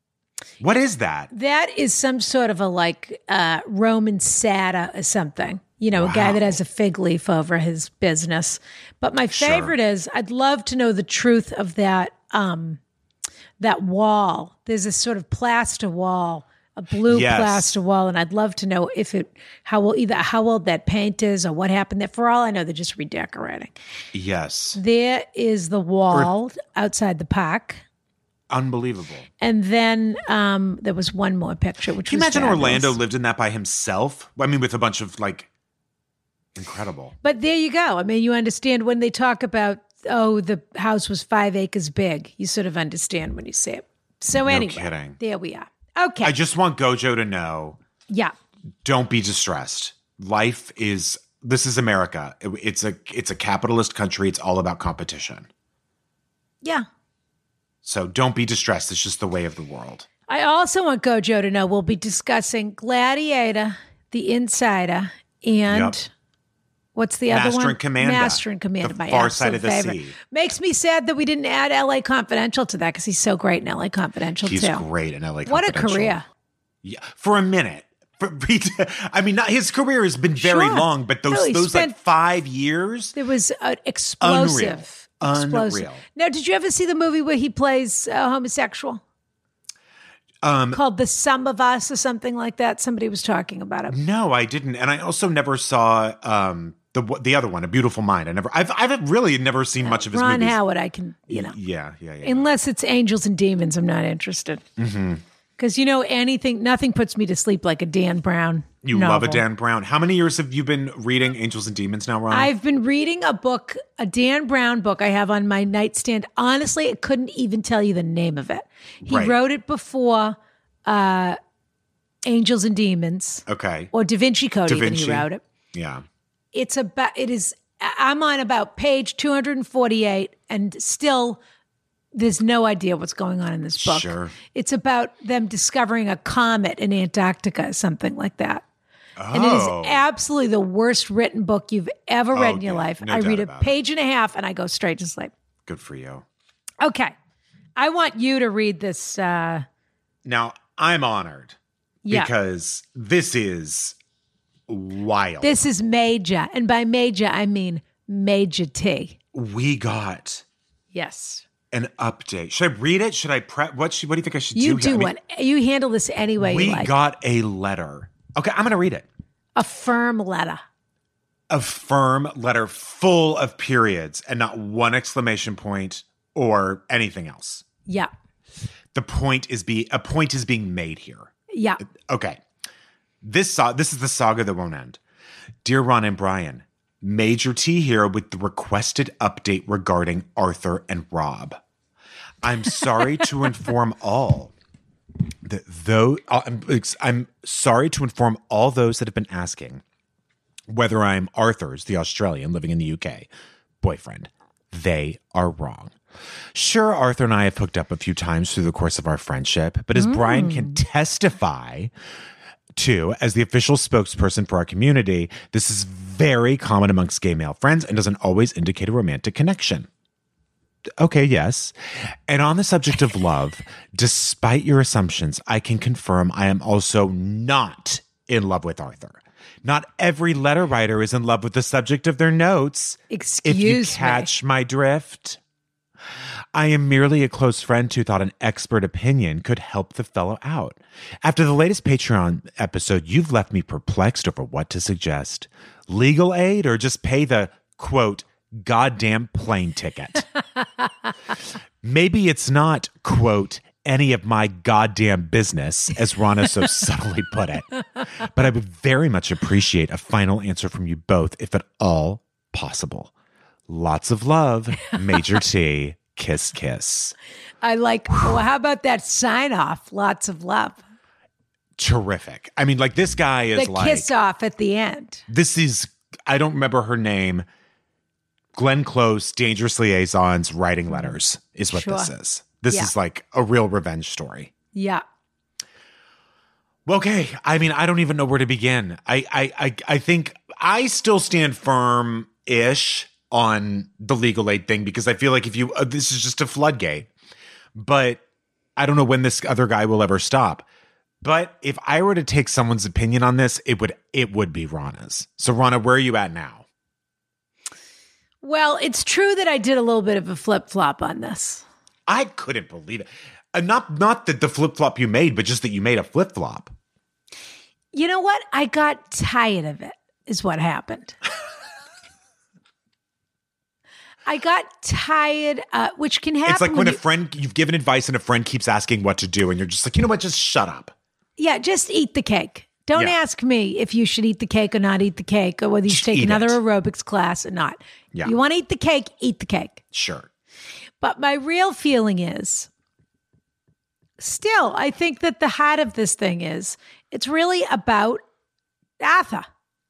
What is that? That is some sort of a like uh, Roman satyr or something. You know, a guy Wow. that has a fig leaf over his business. But my Sure. favorite is I'd love to know the truth of that um, that wall. There's this sort of plaster wall, a blue Yes. plaster wall, and I'd love to know if it how well either how old that paint is or what happened there. For all I know, they're just redecorating. Yes. There is the wall outside the park. Unbelievable. And then um, there was one more picture, which Can you was imagine fabulous. Orlando lived in that by himself? I mean, with a bunch of like, incredible. But there you go. I mean, you understand when they talk about, oh, the house was five acres big. You sort of understand when you say it. So anyway, kidding. there we are. Okay. I just want Gojo to know, yeah. don't be distressed. Life is, this is America. It- it's a, it's a capitalist country. It's all about competition. Yeah. So don't be distressed. It's just the way of the world. I also want Gojo to know we'll be discussing Gladiator, The Insider, and Yep. what's the other Master one? and Commander. Master and Commander, The my Far absolute Side of the favorite. Sea. Makes me sad that we didn't add L A Confidential to that because he's so great in L A Confidential He's too. great in L A What a Confidential. career. Yeah, for a minute. For, I mean, not, his career has been very Sure. long, but those No, he those spent- like five years. There was an explosive. Unreal. Explosive. Unreal. Now, did you ever see the movie where he plays a homosexual? Um, Called The Sum of Us or something like that? Somebody was talking about it. no, I didn't, and I also never saw um, the the other one, A Beautiful Mind. I never, I've I've really never seen much of his Ron movies. Howard, I can, you know. Yeah, yeah, yeah. Unless it's Angels and Demons, I'm not interested. Mm-hmm. Because, you know, anything, nothing puts me to sleep like a Dan Brown You love a novel. Dan Brown. How many years have you been reading Angels and Demons now, Ron? I've been reading a book, a Dan Brown book I have on my nightstand. Honestly, I couldn't even tell you the name of it. He Right. wrote it before uh, Angels and Demons, okay. or Da Vinci Code, Da even he Vinci. wrote it. Yeah. It's about, it is, I'm on about page two hundred forty-eight and still there's no idea what's going on in this book. Sure. It's about them discovering a comet in Antarctica, something like that. Oh. And it is absolutely the worst written book you've ever read Oh, in your yeah. life. No I doubt read a about it. page and a half and I go straight to sleep. Good for you. Okay. I want you to read this. Uh, Now, I'm honored yeah. because this is wild. This is major. And by major, I mean Major T. we got Yes. an update. Should I read it? Should I prep? What should, What do you think I should You do? do here? I mean, what you handle this any way we you like. got a letter. Okay, I'm going to read it. A firm letter. A firm letter full of periods and not one exclamation point or anything else. Yeah. The point is be a point is being made here. Yeah. Okay. This sa- this is the saga that won't end. Dear Ron and Brian, Major T here with the requested update regarding Arthur and Rob. I'm sorry to inform all that though uh, I'm, I'm sorry to inform all those that have been asking whether I'm Arthur's, the Australian living in the U K, boyfriend. They are wrong. Sure, Arthur and I have hooked up a few times through the course of our friendship, but as Brian can testify to, as the official spokesperson for our community, this is very common amongst gay male friends and doesn't always indicate a romantic connection. Okay, yes. And on the subject of love, despite your assumptions, I can confirm I am also not in love with Arthur. Not every letter writer is in love with the subject of their notes. Excuse if you me. catch my drift. I am merely a close friend who thought an expert opinion could help the fellow out. After the latest Patreon episode, you've left me perplexed over what to suggest. Legal aid or just pay the, quote, goddamn plane ticket. Maybe it's not, quote, any of my goddamn business, as Rana so subtly put it. But I would very much appreciate a final answer from you both, if at all possible. Lots of love, Major T. Kiss, kiss. I like, well, how about that sign off? Lots of love. Terrific. I mean, like, this guy is The like, kiss off at the end. this is, I don't remember her name. Glenn Close, Dangerous Liaisons, writing letters is what Sure. this is. This Yeah. is like a real revenge story. Yeah. Well, okay. I mean, I don't even know where to begin. I, I, I, I think I still stand firm-ish on the legal aid thing because I feel like if you, uh, this is just a floodgate. But I don't know when this other guy will ever stop. But if I were to take someone's opinion on this, it would it would be Rana's. So Rana, where are you at now? Well, it's true that I did a little bit of a flip-flop on this. I couldn't believe it. Uh, not not that the flip-flop you made, but just that you made a flip-flop. You know what? I got tired of it, is what happened. I got tired, uh, which can happen. It's like when, when a you, friend, you've given advice and a friend keeps asking what to do, and you're just like, you know what, just shut up. Yeah, just eat the cake. Don't Yeah. ask me if you should eat the cake or not eat the cake, or whether you Just should take eat another it. aerobics class or not. Yeah. You want to eat the cake, eat the cake. Sure. But my real feeling is, still, I think that the heart of this thing is, it's really about Arthur.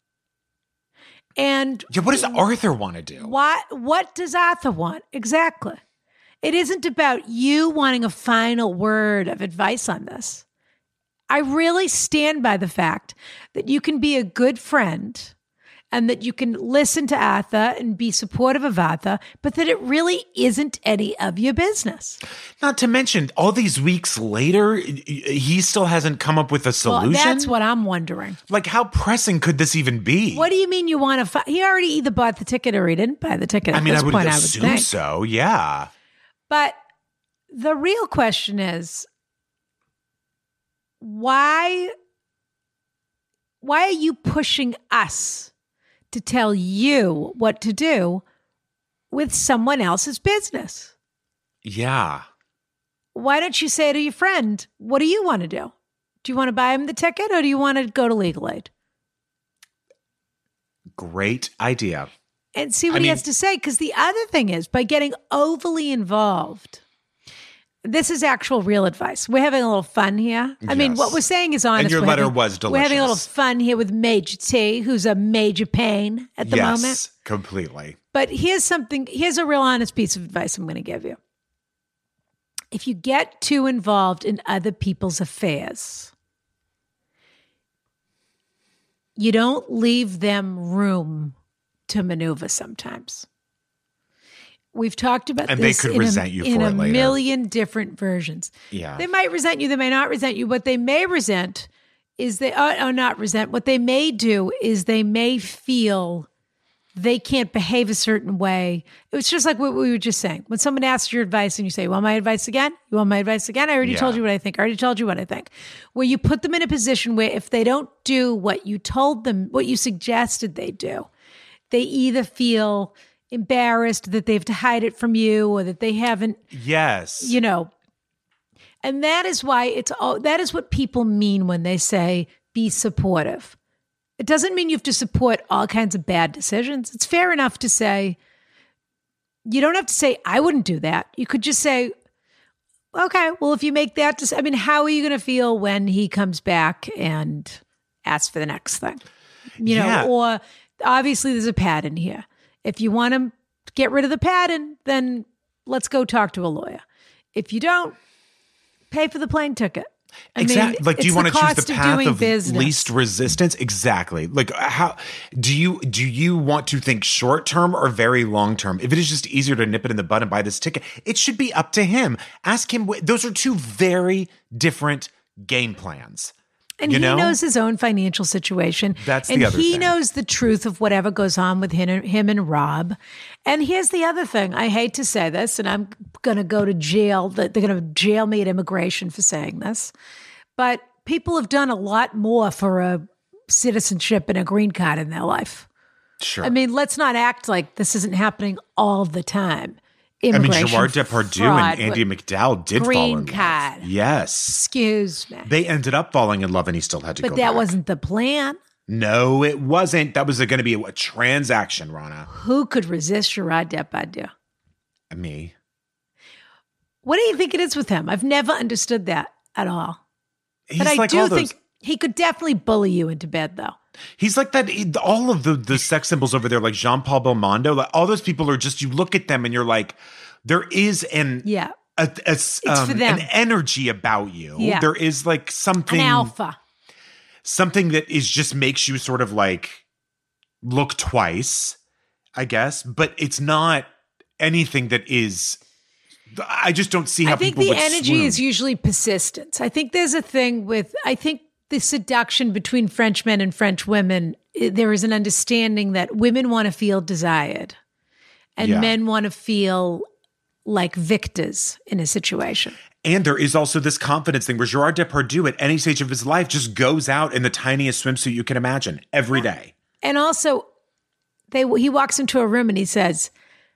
And Yeah, what does Arthur want to do? what what does Arthur want? Exactly. It isn't about you wanting a final word of advice on this. I really stand by the fact that you can be a good friend and that you can listen to Arthur and be supportive of Arthur, but that it really isn't any of your business. Not to mention, all these weeks later, he still hasn't come up with a solution. Well, that's what I'm wondering. Like, how pressing could this even be? What do you mean you want to? Fi- he already either bought the ticket or he didn't buy the ticket. At I mean, this I would point, assume I would think. so, yeah. But the real question is, why? Why are you pushing us to tell you what to do with someone else's business? Yeah. Why don't you say to your friend, what do you want to do? Do you want to buy him the ticket or do you want to go to legal aid? Great idea. And see what I he mean- has to say. Because the other thing is, by getting overly involved, this is actual real advice. We're having a little fun here. I mean, Yes. what we're saying is honest. And your We're letter having- was We're having a little delicious. fun here with Major T, who's a major pain at the yes, moment. completely. But here's something, here's a real honest piece of advice I'm going to give you. If you get too involved in other people's affairs, you don't leave them room to maneuver sometimes. We've talked about And they this could in resent a, you in for a it later. million different versions. Yeah. They might resent you. They may not resent you. What they may resent is they, uh, or not resent, what they may do is they may feel they can't behave a certain way. It's just like what we were just saying. When someone asks your advice and you say, you want my advice again? You want my advice again? I already Yeah. told you what I think. I already told you what I think. Where you put them in a position where if they don't do what you told them, what you suggested they do, they either feel embarrassed that they have to hide it from you or that they haven't, Yes. you know. And that is why it's all, that is what people mean when they say be supportive. It doesn't mean you have to support all kinds of bad decisions. It's fair enough to say, you don't have to say, I wouldn't do that. You could just say, okay, well, if you make that, dec- I mean, how are you going to feel when he comes back and asks for the next thing? You know, Yeah. or obviously there's a pattern here. If you want to get rid of the pattern, then let's go talk to a lawyer. If you don't, pay for the plane ticket. I Exactly. mean, Like, do it's you want to choose cost the of path doing of business. least resistance? Exactly. Like, how do you do you want to think short term or very long term? If it is just easier to nip it in the bud and buy this ticket, it should be up to him. Ask him. wh- Those are two very different game plans. And you he know? knows his own financial situation. That's the and other he thing. knows the truth of whatever goes on with him, him and Rob. And here's the other thing. I hate to say this, and I'm going to go to jail. They're going to jail me at immigration for saying this. But people have done a lot more for a citizenship and a green card in their life. Sure. I mean, let's not act like this isn't happening all the time. I mean, Immigration Gerard Depardieu fraud and Andy with- McDowell did fall green in love. card. Yes. Excuse me. They ended up falling in love and he still had to But go that back. wasn't the plan. No, it wasn't. That was going to be a, a transaction, Rana. Who could resist Gerard Depardieu? Me. What do you think it is with him? I've never understood that at all. He's But I like do all those, think he could definitely bully you into bed, though. He's like that. he- All of the, the sex symbols over there, like Jean Paul Belmondo, like all those people are just, you look at them and you're like, there is an, Yeah. a, a s- um, for them. an energy about you. Yeah. There is like something, An alpha. something that is just makes you sort of like look twice, I guess, but it's not anything that is I just don't see how I think people the would energy swoon. is usually persistence. I think there's a thing with, I think the seduction between French men and French women, i- there is an understanding that women want to feel desired and Yeah. men want to feel like victors in a situation. And there is also this confidence thing where Gerard Depardieu at any stage of his life just goes out in the tiniest swimsuit you can imagine every day. And also, they he walks into a room and he says,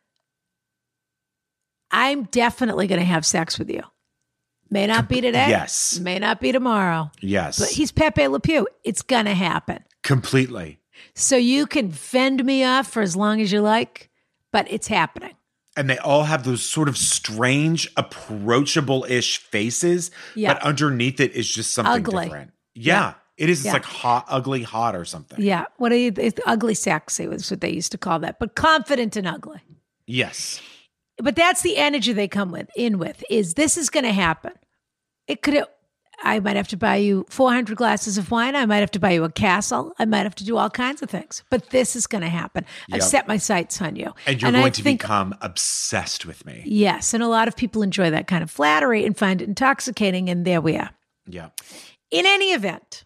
I'm definitely going to have sex with you. May not be today. Yes. May not be tomorrow. Yes. But he's Pepe Le Pew. It's going to happen. Completely. So you can fend me off for as long as you like, but it's happening. And they all have those sort of strange, approachable-ish faces, Yeah. but underneath it is just something Ugly. different. Yeah. Yeah. It is. It's Yeah. like hot, ugly, hot or something. Yeah. What are you, it's ugly sexy was what they used to call that, but confident and ugly. Yes. But that's the energy they come with in with is this is going to happen. It could, I might have to buy you four hundred glasses of wine. I might have to buy you a castle. I might have to do all kinds of things, but this is going to happen. I've Yep. set my sights on you. And you're I going to think- become obsessed with me. Yes. And a lot of people enjoy that kind of flattery and find it intoxicating. And there we are. Yeah. In any event,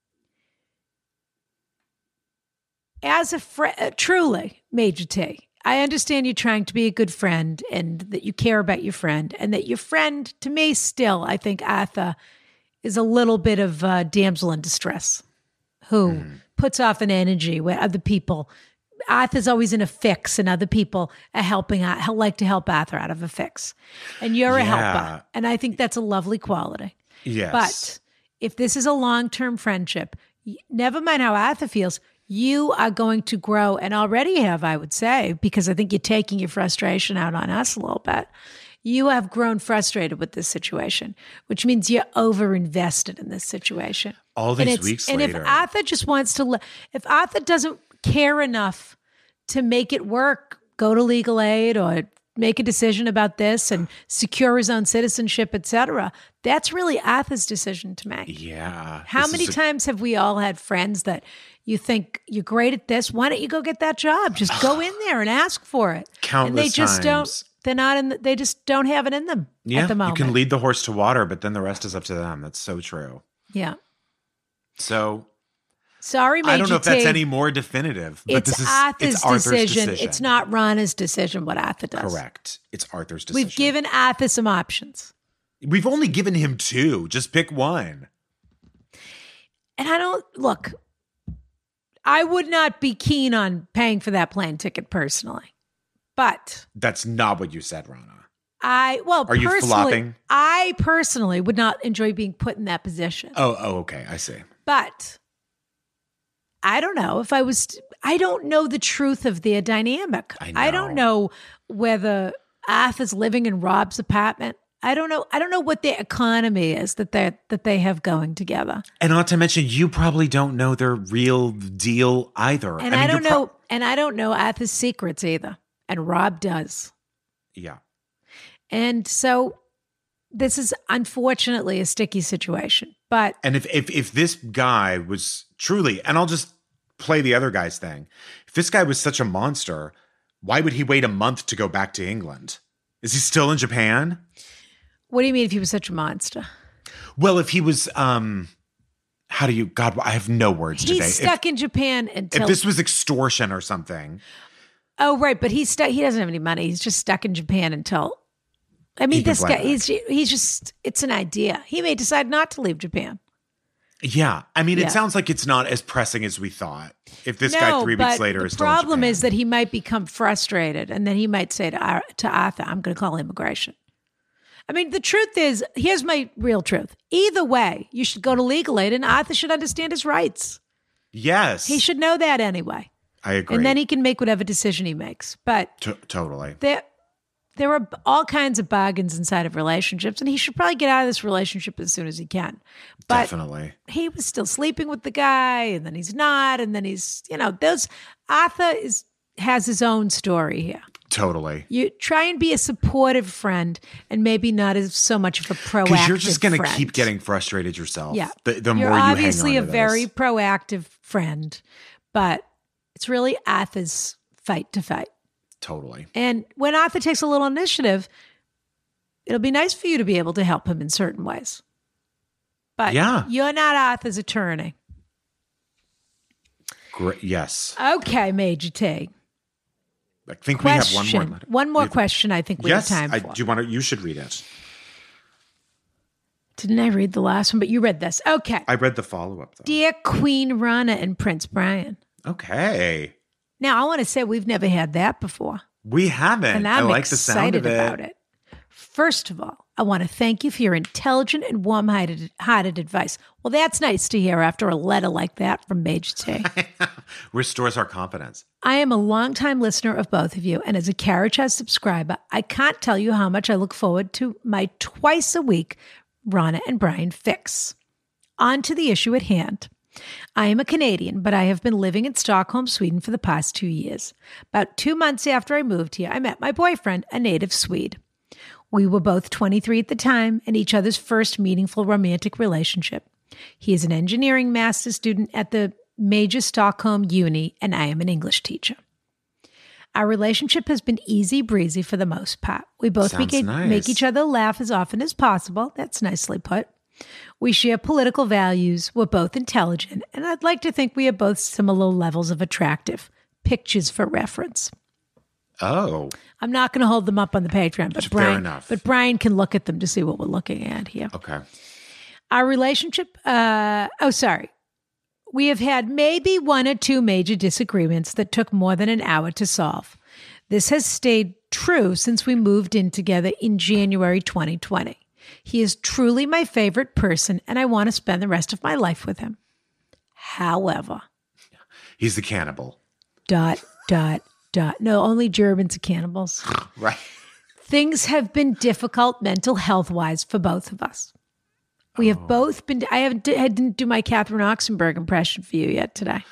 as a friend, uh, truly, Major T, I understand you're trying to be a good friend and that you care about your friend, and that your friend, to me, still, I think Arthur is a little bit of uh, damsel in distress who Mm. puts off an energy where other people, Arthur's always in a fix, and other people are helping out, like to help Arthur out of a fix. And you're a Yeah. helper. And I think that's a lovely quality. Yes. But if this is a long-term friendship, y- never mind how Arthur feels, you are going to grow, and already have, I would say, because I think you're taking your frustration out on us a little bit. You have grown frustrated with this situation, which means you're over-invested in this situation. all And these it's- weeks and later. if Arthur just wants to, le- if Arthur doesn't care enough to make it work, go to legal aid or make a decision about this and secure his own citizenship, et cetera, that's really Arthur's decision to make. yeah. How This many is a- times have we all had friends that you think you're great at this? Why don't you go get that job? Just go in there and ask for it. Countless and they just times. don't. They're not in. The, they just don't have it in them Yeah, at the moment. you can lead the horse to water, but then the rest is up to them. That's so true. Yeah. So Sorry, Major I don't know if that's T. any more definitive, but It's this is Arthur's, it's Arthur's decision. decision. It's not Rana's decision. What Arthur does. Correct. It's Arthur's decision. We've given Arthur some options, We've only given him two. Just pick one. and I don't look. I would not be keen on paying for that plane ticket personally, but That's not what you said, Rana. I well, Are you personally, flopping? I personally would not enjoy being put in that position. Oh, oh, okay. I see. But I don't know if I was, I don't know the truth of their dynamic. I don't know. know whether Arthur's living in Rob's apartment. I don't know. I don't know what their economy is that they that they have going together. And not to mention, you probably don't know their real deal either. And I, I, mean, don't you're pro- know. and I don't know Arthur's secrets either. And Rob does. Yeah. And so this is unfortunately a sticky situation. But And if, if if this guy was truly, and I'll just play the other guy's thing, if this guy was such a monster, why would he wait a month to go back to England? Is he still in Japan? what do you mean if he was such a monster? Well, if he was, um, how do you? God, I have no words He's today. stuck in Japan If, until if this was extortion or something, Oh, right, but he's stuck. He doesn't have any money. He's just stuck in Japan until. I mean, He can this fly guy. back. He's he's just. It's an idea. He may decide not to leave Japan. yeah. I mean, Yeah. it sounds like it's not as pressing as we thought. If this no, guy three weeks but later the is still in problem Japan. is that he might become frustrated, and then he might say to Ar- to Arthur, "I'm going to call immigration." I mean, the truth is, here's my real truth. Either way, you should go to legal aid, and Arthur should understand his rights. yes, He should know that anyway, I agree. and then he can make whatever decision he makes. But T- totally. there there are all kinds of bargains inside of relationships, and he should probably get out of this relationship as soon as he can. But Definitely. he was still sleeping with the guy, and then he's not, and then he's, you know, those Arthur is has his own story here. Totally. You try and be a supportive friend, and maybe not as so much of a proactive. Because you're just going to friend. keep getting frustrated yourself. Yeah. The, the You're more you obviously hang a on to very this. proactive friend, but it's really Arthur's fight to fight. Totally. And when Arthur takes a little initiative, it'll be nice for you to be able to help him in certain ways. But Yeah. you're not Arthur's attorney. Great. Yes. Okay, Major T. I think Question. we have one more. letter. One more We have- question I think we yes. have time I, for. do you want to? You should read it. Didn't I read the last one? But you read this. Okay. I read the follow up though. Dear Queen Rana and Prince Brian. Okay. Now, I want to say we've never had that before. We haven't. And I'm I like the sound excited of it. about it. First of all, I want to thank you for your intelligent and warm-hearted hearted advice. Well, that's nice to hear after a letter like that from Major T. Restores our confidence. I am a longtime listener of both of you, and as a Carriage House subscriber, I can't tell you how much I look forward to my twice-a-week Rana and Brian fix. On to the issue at hand. I am a Canadian, but I have been living in Stockholm, Sweden for the past two years. About two months after I moved here, I met my boyfriend, a native Swede. We were both twenty-three at the time and each other's first meaningful romantic relationship. He is an engineering master's student at the major Stockholm uni, and I am an English teacher. Our relationship has been easy breezy for the most part. We both Sounds make, nice. make each other laugh as often as possible. That's nicely put. We share political values. We're both intelligent, and I'd like to think we have both similar levels of attractive. Pictures for reference. Oh. I'm not going to hold them up on the Patreon, but Fair Brian, enough. but Brian can look at them to see what we're looking at here. Okay. Our relationship, uh, oh, sorry. We have had maybe one or two major disagreements that took more than an hour to solve. This has stayed true since we moved in together in January twenty twenty. He is truly my favorite person, and I want to spend the rest of my life with him. However, He's the cannibal. dot, dot, dot. No, only Germans are cannibals. Right. Things have been difficult mental health wise for both of us. We have Oh. both been, I haven't, I didn't do my Catherine Oxenberg impression for you yet today.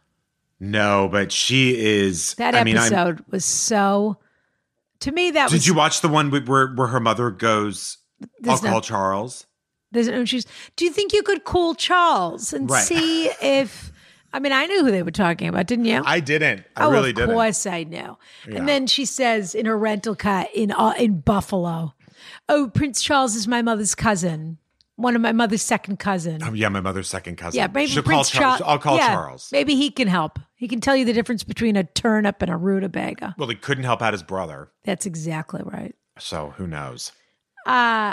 No, but she is. That I mean, I'm- episode was so, to me, that Did was, you watch the one where where her mother goes, I'll There's no- call Charles? there's, and she's, do you think you could call Charles and Right. see if, I mean, I knew who they were talking about, didn't you? I didn't. I oh, really of didn't. course I knew. Yeah. And then she says in her rental car in uh, in Buffalo, "Oh, Prince Charles is my mother's cousin, one of my mother's second cousin." Oh, yeah, my mother's second cousin. Yeah, maybe She'll Prince call Charles. Charles. I'll call yeah, Charles. Maybe he can help. He can tell you the difference between a turnip and a rutabaga. Well, he couldn't help out his brother, That's exactly right. so who knows? Uh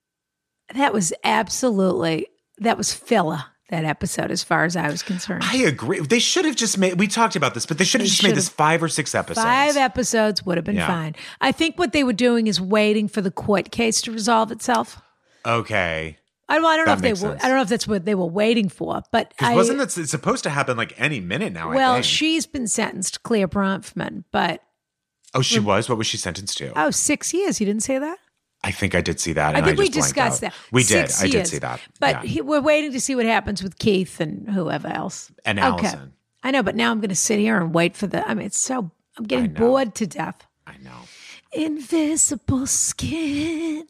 that was absolutely that was filler. That episode, as far as I was concerned. I agree. They should have just made. We talked about this, but they should have They just made this should've- five or six episodes. Five episodes would have been Yeah. fine. I think what they were doing is waiting for the court case to resolve itself. Okay. I don't, I don't know That if they makes were. sense. I don't know if that's what they were waiting for, but Because I, wasn't that it's supposed to happen like any minute now? well, I think. she's been sentenced, Claire Bronfman, but oh, she was. What was she sentenced to? oh, six years. You didn't say that? I think I did see that. I and think we just blanked discussed out. that. We Six did. I did years. see that. But yeah. he, we're waiting to see what happens with Keith and whoever else. And Okay. Allison. I know, but now I'm going to sit here and wait for the. I mean, it's so. I'm getting know. bored to death. I know. Invisible skin,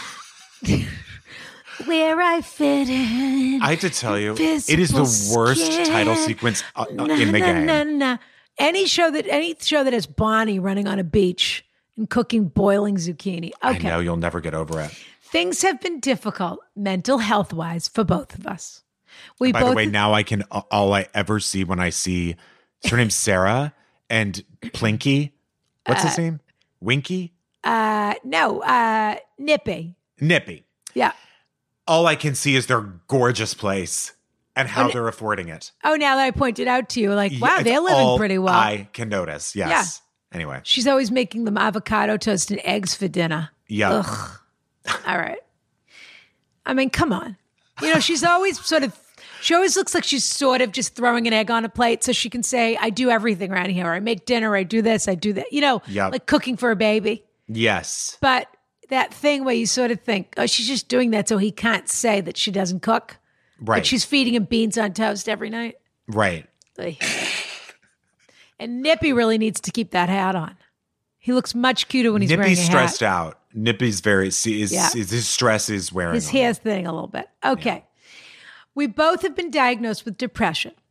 where I fit in. I have to tell you, it is Invisible the worst skin. title sequence uh, uh, Na, in the na, game. na, na. Any show that any show that has Bonnie running on a beach and cooking boiling zucchini. I Okay. know you'll never get over it. Things have been difficult mental health wise for both of us. We By both the way, now I can all I ever see when I see is her name's Sarah and Plinky. What's his name? Winky? uh no, uh Nippy. Nippy. Yeah. All I can see is their gorgeous place and how Oh, they're affording it. Oh, now that I pointed out to you, like, wow, Yeah, they're it's living all pretty well. I can notice. Yes. Anyway. She's always making them avocado toast and eggs for dinner. Yeah. Ugh. All right. I mean, come on. You know, she's always sort of, she always looks like she's sort of just throwing an egg on a plate so she can say, I do everything around here. I make dinner, I do this, I do that. You know, Yep. like cooking for a baby. Yes. But that thing where you sort of think, oh, she's just doing that so he can't say that she doesn't cook. Right. But she's feeding him beans on toast every night. Right. Ugh. And Nippy really needs to keep that hat on. He looks much cuter when he's wearing a Nippy's hat. stressed out. Nippy's very, see, is, Yeah. is, his stress is wearing His on him. hair's thinning a little bit. Okay. We both have been diagnosed with depression.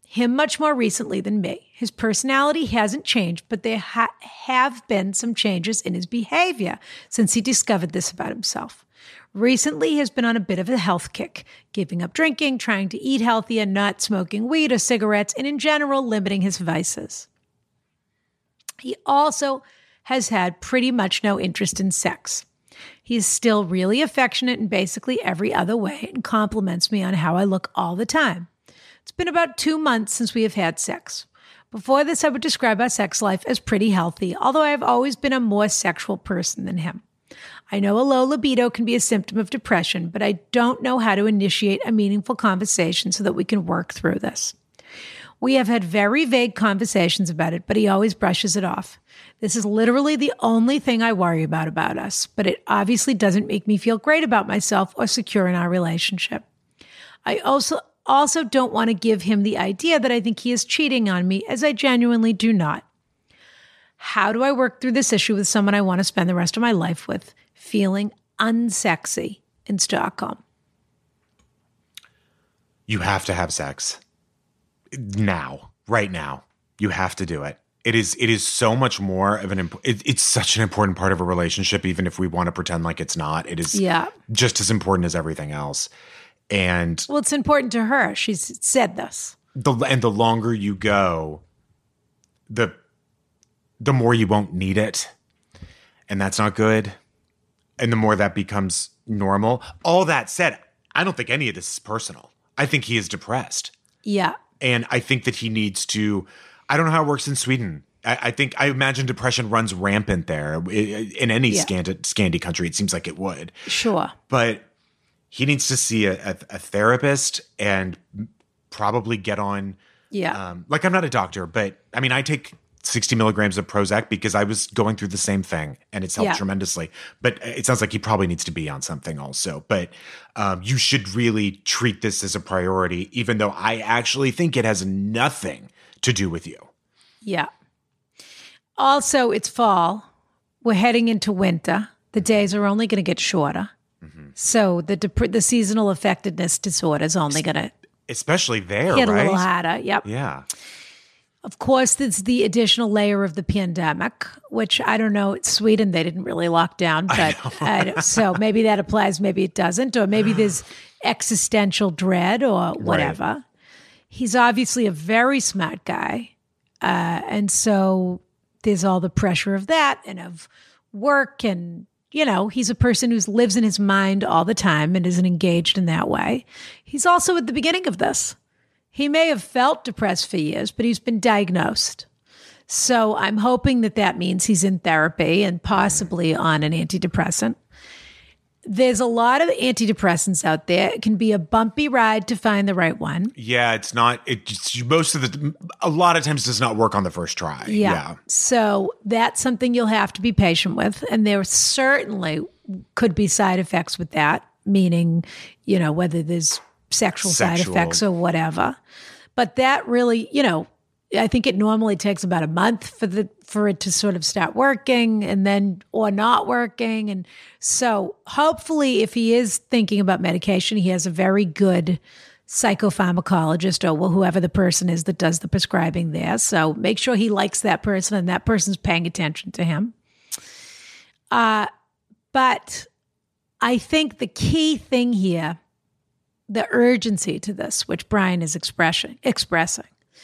him much more recently than me. His personality hasn't changed, but there ha- have been some changes in his behavior since he discovered this about himself. Recently, he has been on a bit of a health kick, giving up drinking, trying to eat healthier, not smoking weed or cigarettes, and in general, limiting his vices. He also has had pretty much no interest in sex. He is still really affectionate in basically every other way and compliments me on how I look all the time. It's been about two months since we have had sex. Before this, I would describe our sex life as pretty healthy, although I have always been a more sexual person than him. I know a low libido can be a symptom of depression, but I don't know how to initiate a meaningful conversation so that we can work through this. We have had very vague conversations about it, but he always brushes it off. This is literally the only thing I worry about about us, but it obviously doesn't make me feel great about myself or secure in our relationship. I also also don't want to give him the idea that I think he is cheating on me, as I genuinely do not. How do I work through this issue with someone I want to spend the rest of my life with, feeling unsexy in Stockholm? You have to have sex. Now, right now. You have to do it. It is it is so much more of an imp- it, it's such an important part of a relationship, even if we want to pretend like it's not. It is yeah. just as important as everything else. And well, it's important to her. She's said this. The and the longer you go, the the more you won't need it. And that's not good. And the more that becomes normal. All that said, I don't think any of this is personal. I think he is depressed. Yeah. And I think that he needs to, I don't know how it works in Sweden. I, I think, I imagine depression runs rampant there. In any yeah. Scandi- Scandi country, it seems like it would. Sure. But he needs to see a, a, a therapist and probably get on. Yeah. Um, like, I'm not a doctor, but I mean, I take sixty milligrams of Prozac because I was going through the same thing and it's helped yeah. tremendously. But it sounds like he probably needs to be on something also. But um, you should really treat this as a priority, even though I actually think it has nothing to do with you. Yeah. Also, it's fall. We're heading into winter. The days are only going to get shorter. Mm-hmm. So the dep- the seasonal affectedness disorder is only going to especially there, hit right? a little harder. Yep. Yeah. Of course, there's the additional layer of the pandemic, which I don't know. It's Sweden. They didn't really lock down, but uh, so maybe that applies. Maybe it doesn't, or maybe there's existential dread or whatever. Right. He's obviously a very smart guy, uh, and so there's all the pressure of that and of work, and you know, he's a person who lives in his mind all the time and isn't engaged in that way. He's also at the beginning of this. He may have felt depressed for years, but he's been diagnosed. So I'm hoping that that means he's in therapy and possibly on an antidepressant. There's a lot of antidepressants out there. It can be a bumpy ride to find the right one. Yeah, it's not, it just, most of the, a lot of times does not work on the first try. Yeah. yeah. So that's something you'll have to be patient with. And there certainly could be side effects with that, meaning, you know, whether there's sexual, sexual side effects or whatever. But that really, you know, I think it normally takes about a month for the for it to sort of start working and then or not working. And so hopefully if he is thinking about medication, he has a very good psychopharmacologist or well, whoever the person is that does the prescribing there. So make sure he likes that person and that person's paying attention to him. Uh, but I think the key thing here, the urgency to this, which Brian is expressing, expressing,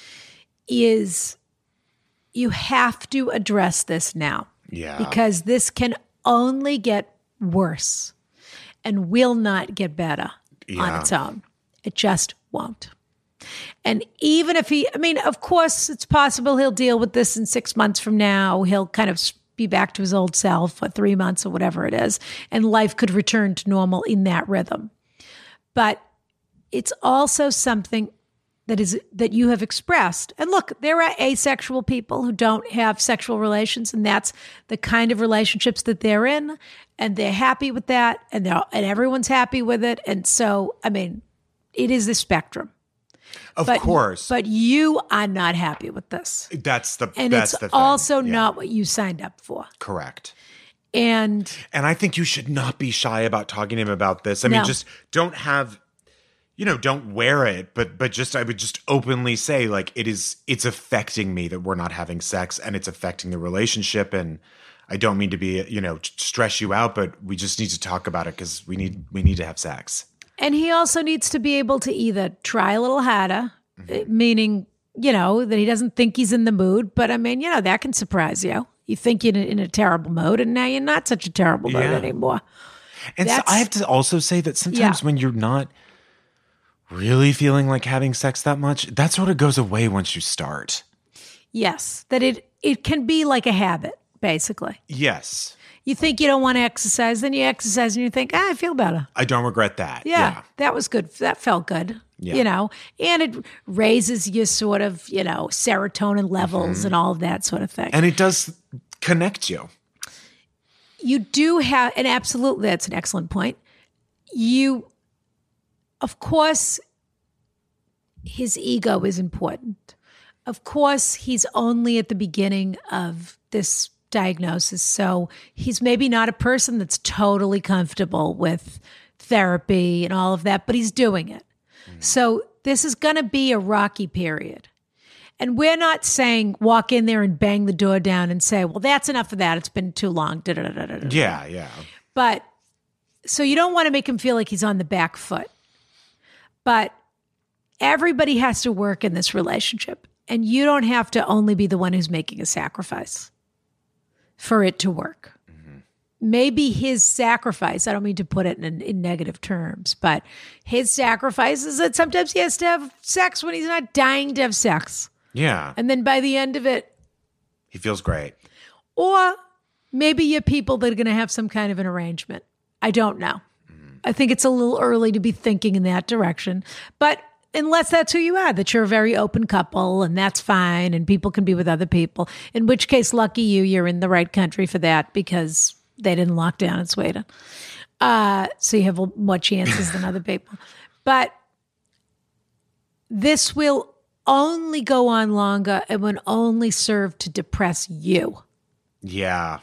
is you have to address this now. Yeah. Because this can only get worse and will not get better yeah. on its own. It just won't. And even if he, I mean, of course, it's possible he'll deal with this in six months from now. He'll kind of be back to his old self for three months or whatever it is, and life could return to normal in that rhythm. But it's also something that is that you have expressed. And look, there are asexual people who don't have sexual relations, and that's the kind of relationships that they're in, and they're happy with that, and they're, and everyone's happy with it. And so, I mean, it is a spectrum. Of but, course. But you are not happy with this. That's the And that's it's the thing. also yeah. not what you signed up for. Correct. And and I think you should not be shy about talking to him about this. I no. mean, just don't have you know, don't wear it, but but just I would just openly say, like, it is it's affecting me that we're not having sex, and it's affecting the relationship. And I don't mean to be, you know, stress you out, but we just need to talk about it because we need we need to have sex. And he also needs to be able to either try a little harder, mm-hmm. meaning, you know, that he doesn't think he's in the mood. But I mean, you know, that can surprise you. You think you're in a terrible mood, and now you're not such a terrible mood yeah. anymore. And so I have to also say that sometimes yeah. when you're not really feeling like having sex that much, that sort of goes away once you start. Yes, that it it can be like a habit, basically. Yes. You think you don't want to exercise, then you exercise and you think, ah, I feel better. I don't regret that. Yeah, yeah. that was good. That felt good. Yeah. You know, and it raises your sort of, you know, serotonin levels mm-hmm. and all of that sort of thing. And it does connect you. You do have, and absolutely, that's an excellent point. You, of course, his ego is important. Of course, he's only at the beginning of this diagnosis. So he's maybe not a person that's totally comfortable with therapy and all of that, but he's doing it. Mm-hmm. So this is going to be a rocky period. And we're not saying walk in there and bang the door down and say, well, that's enough of that. It's been too long. Da-da-da-da-da-da. Yeah, yeah. But so you don't want to make him feel like he's on the back foot. But everybody has to work in this relationship. And you don't have to only be the one who's making a sacrifice for it to work. Mm-hmm. Maybe his sacrifice, I don't mean to put it in, in negative terms, but his sacrifice is that sometimes he has to have sex when he's not dying to have sex. Yeah. And then by the end of it, he feels great. Or maybe you're people that are going to have some kind of an arrangement. I don't know. Mm-hmm. I think it's a little early to be thinking in that direction. But unless that's who you are, that you're a very open couple and that's fine and people can be with other people, in which case, lucky you, you're in the right country for that because they didn't lock down in Sweden. Uh, so you have more chances than other people. But this will only go on longer and would only serve to depress you. Yeah.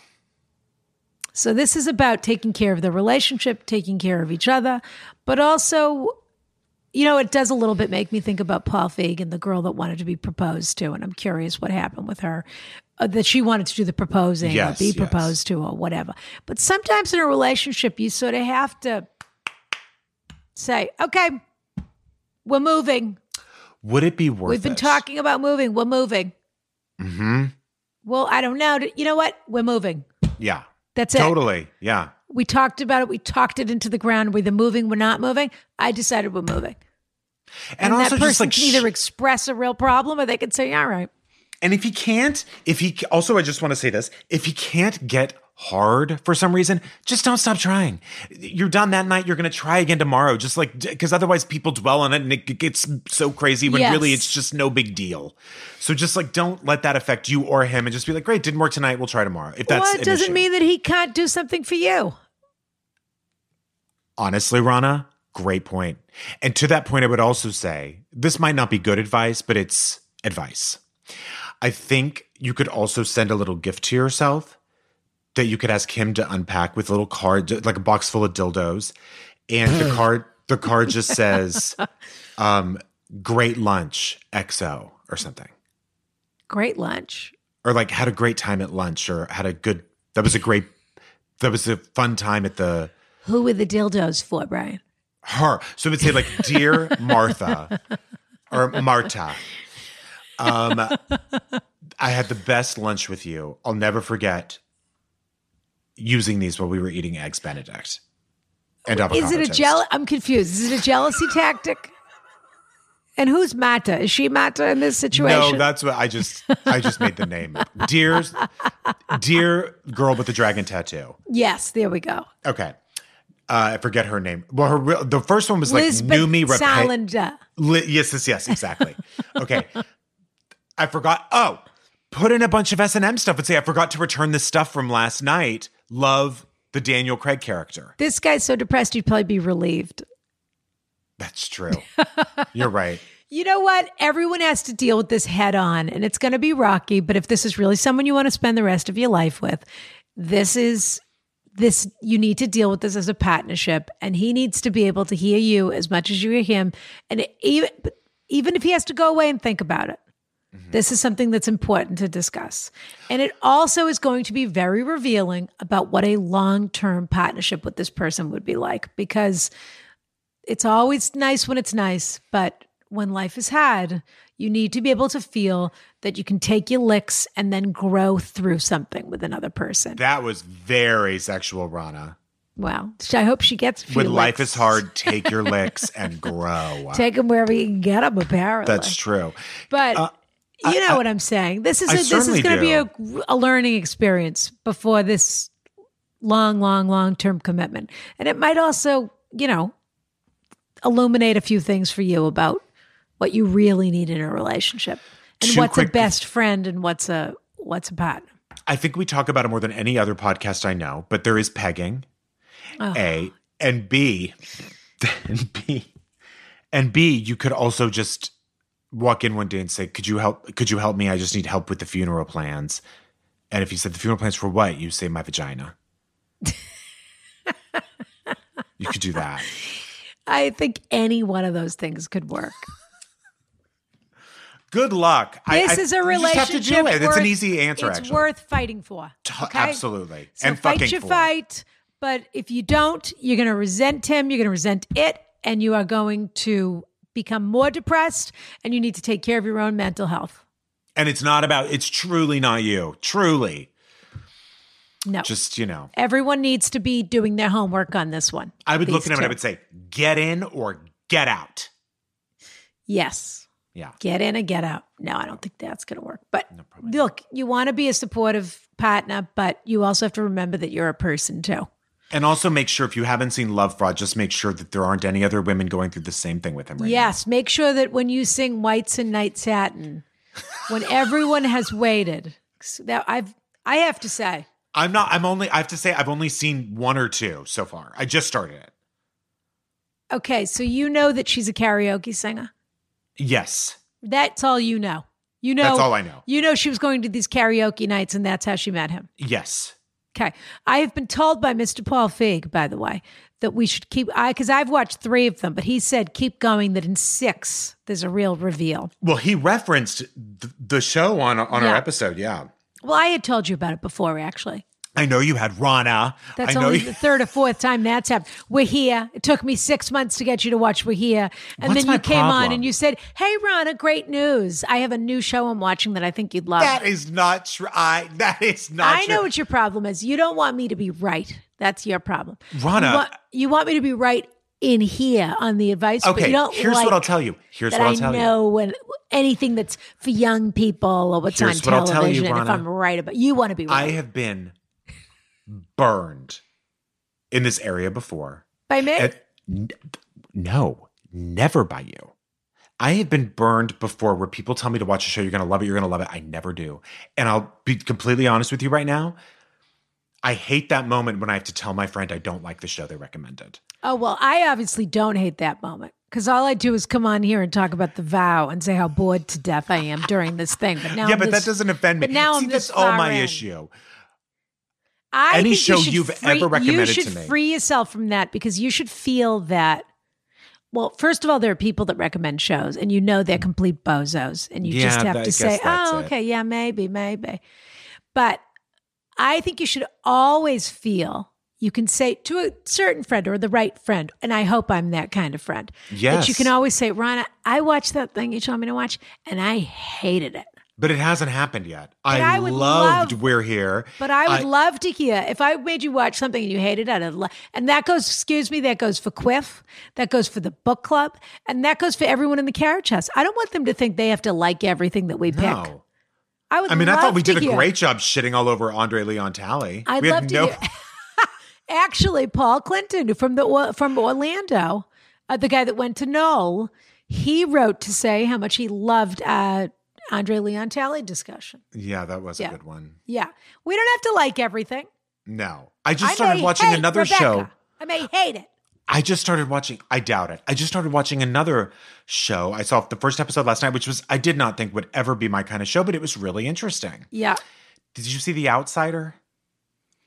So this is about taking care of the relationship, taking care of each other, but also, you know, it does a little bit make me think about Paul Feig and the girl that wanted to be proposed to, and I'm curious what happened with her, uh, that she wanted to do the proposing yes, or be yes. proposed to or whatever. But sometimes in a relationship, you sort of have to say, okay, we're moving. Would it be worth it? We've been it? talking about moving. We're moving. Mm-hmm. Well, I don't know. You know what? We're moving. Yeah. That's it. Totally. Yeah. We talked about it. We talked it into the ground. We're either moving, we're not moving. I decided we're moving. And, and also that person just like can either express a real problem or they can say, all right. And if he can't, if he also, I just want to say this, if he can't get hard for some reason, just don't stop trying. You're done that night. You're going to try again tomorrow. Just like, because otherwise people dwell on it and it gets so crazy when yes. really it's just no big deal. So just like, don't let that affect you or him and just be like, great, didn't work tonight. We'll try tomorrow. If that's well, it doesn't issue. mean that he can't do something for you. Honestly, Rana, great point. And to that point, I would also say, this might not be good advice, but it's advice. I think you could also send a little gift to yourself that you could ask him to unpack with a little card, like a box full of dildos. And the card, the card just says, um, great lunch, X O or something. Great lunch. Or like had a great time at lunch or had a good, that was a great, that was a fun time at the. Who were the dildos for, Brian? Her. So it would say like, dear Martha or Marta. Um, I had the best lunch with you. I'll never forget using these while we were eating eggs Benedict and avocado Is it a toast. jeal? I'm confused. Is it a jealousy tactic? And who's Mata? Is she Mata in this situation? No, that's what I just I just made the name. Dear, dear girl with the dragon tattoo. Yes, there we go. Okay. Uh, I forget her name. Well, her real, the first one was like Lisbeth Numi Repe- Salander. Li- yes, yes, yes, exactly. Okay. I forgot. Oh, put in a bunch of S and M stuff and say, I forgot to return this stuff from last night. Love the Daniel Craig character. This guy's so depressed he'd probably be relieved. That's true. You're right. You know what? Everyone has to deal with this head on, and it's going to be rocky. But if this is really someone you want to spend the rest of your life with, this is this, you need to deal with this as a partnership, and he needs to be able to hear you as much as you hear him. And it, even, even if he has to go away and think about it, mm-hmm. this is something that's important to discuss. And it also is going to be very revealing about what a long-term partnership with this person would be like, because it's always nice when it's nice, but when life is hard, you need to be able to feel that you can take your licks and then grow through something with another person. That was very sexual, Rana. Wow. I hope she gets a few When licks. life is hard, take your licks and grow. Take them wherever you can get them, apparently. That's true. But uh, you know I, what I'm saying. This is I a, this is going to be a, do. a learning experience before this long, long, long-term commitment. And it might also, you know, illuminate a few things for you about what you really need in a relationship, and Two what's quick- a best friend and what's a what's a partner. I think we talk about it more than any other podcast I know, but there is pegging, Oh. A, and B, and B, and B, you could also just walk in one day and say, could you help, could you help me? I just need help with the funeral plans. And if you said the funeral plans for what? You say my vagina. You could do that. I think any one of those things could work. Good luck. This I, is a I, relationship. You just have to do it. It's worth, an easy answer, it's actually. worth fighting for. Okay? Absolutely. So and fight fucking your for. fight, but if you don't, you're going to resent him, you're going to resent it, and you are going to become more depressed, and you need to take care of your own mental health. And it's not about, it's truly not you. Truly. No. Just, you know. Everyone needs to be doing their homework on this one. I would look These at him and I two. would say, get in or get out. Yes. Yeah. Get in and get out. No, I don't think that's going to work. But No, probably look, you want to be a supportive partner, but you also have to remember that you're a person too. And also make sure if you haven't seen Love Fraud, just make sure that there aren't any other women going through the same thing with him right Yes, make sure that when you sing Whites and Night Satin, when everyone has waited, that I've I have to say, now. I'm not, I'm only, I have to say, I've only seen one or two so far. I just started it. okay, so you know that she's a karaoke singer. Yes. That's all you know. You know That's all I know. You know she was going to these karaoke nights and that's how she met him. Yes. Okay. I have been told by Mister Paul Feig, by the way, that we should keep, I because I've watched three of them, but he said keep going, that in six, there's a real reveal. Well, he referenced th- the show on, on Yeah. our episode. Yeah. Well, I had told you about it before, actually. I know you had Rana. That's I know only you- the third or fourth time that's happened. We're here. It took me six months to get you to watch We're Here. And What's then my you came on problem? and you said, hey, Rana, great news. I have a new show I'm watching that I think you'd love. That is not true. I That is not I true. know what your problem is. You don't want me to be right. That's your problem. Rana. You want, you want me to be right in here on the advice, but Okay, you don't here's like what I'll tell you. Here's that what I'll I tell you. know when anything that's for young people or what's Here's on what I'll tell you, television. And if Rana. I'm right about you want to be right. I have been burned in this area before. By me? And n- no, never by you. I have been burned before where people tell me to watch a show, you're going to love it, you're going to love it. I never do. And I'll be completely honest with you right now. I hate that moment when I have to tell my friend I don't like the show they recommended. Oh, well, I obviously don't hate that moment because all I do is come on here and talk about The Vow and say how bored to death I am during this thing. But now yeah, I'm but this, that doesn't offend me. but now See, I'm that's this all far my in. issue. I Any think show you should you've free, ever recommended you should to me. free yourself from that because you should feel that. Well, first of all, there are people that recommend shows, and you know they're complete bozos, and you Yeah, just have I to guess say, that's "Oh, it. okay, yeah, maybe, maybe." But I think you should always feel you can say to a certain friend or the right friend, and I hope I'm that kind of friend. Yes. That you can always say, "Rana, I watched that thing you told me to watch, and I hated it." But it hasn't happened yet. I, I would loved love- We're Here. But I would love to hear if I made you watch something and you hated it. I'd lo- and that goes, excuse me, that goes for Quiff, that goes for the book club, and that goes for everyone in the Carriage House. I don't want them to think they have to like everything that we pick. No. I would. I mean, I love thought we to did a hear. great job shitting all over Andre Leon Talley. I'd we had love to no- hear. Actually, Paul Clinton from the from Orlando, uh, the guy that went to Knoll, he wrote to say how much he loved uh, Andre Leon Talley discussion. Yeah, that was Yeah. a good one. Yeah, we don't have to like everything. No. I just I started may watching hate another Rebecca. show. I may hate it. I just started watching, I doubt it. I just started watching another show. I saw the first episode last night, which was, I did not think would ever be my kind of show, but it was really interesting. Yeah. Did you see The Outsider?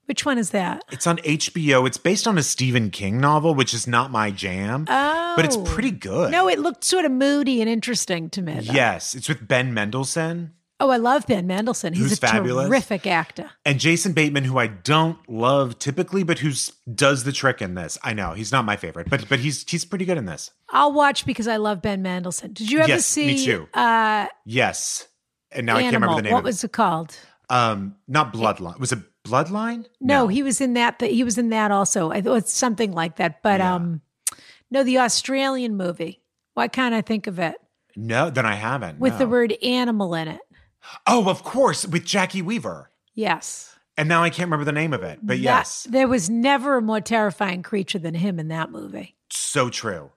Which one is that? It's on H B O. It's based on a Stephen King novel, which is not my jam. Oh. But it's pretty good. No, it looked sort of moody and interesting to me. Though. Yes. It's with Ben Mendelsohn. Oh, I love Ben Mendelsohn. He's Who's a fabulous. terrific actor. And Jason Bateman, who I don't love typically, but who does the trick in this. I know he's not my favorite, but but he's he's pretty good in this. I'll watch because I love Ben Mendelsohn. Did you ever Yes, see? me too. Uh, Yes. And now Animal. I can't remember the name What of was it. it called? Um, not Bloodline. Was it Bloodline? No, he was in that. He was in that also. I thought it's something like that. But Yeah. um, no, the Australian movie. Why can't I think of it? No, then I haven't. With no. the word animal in it. Oh, of course, with Jackie Weaver. Yes. And now I can't remember the name of it, but That- yes, there was never a more terrifying creature than him in that movie. so true.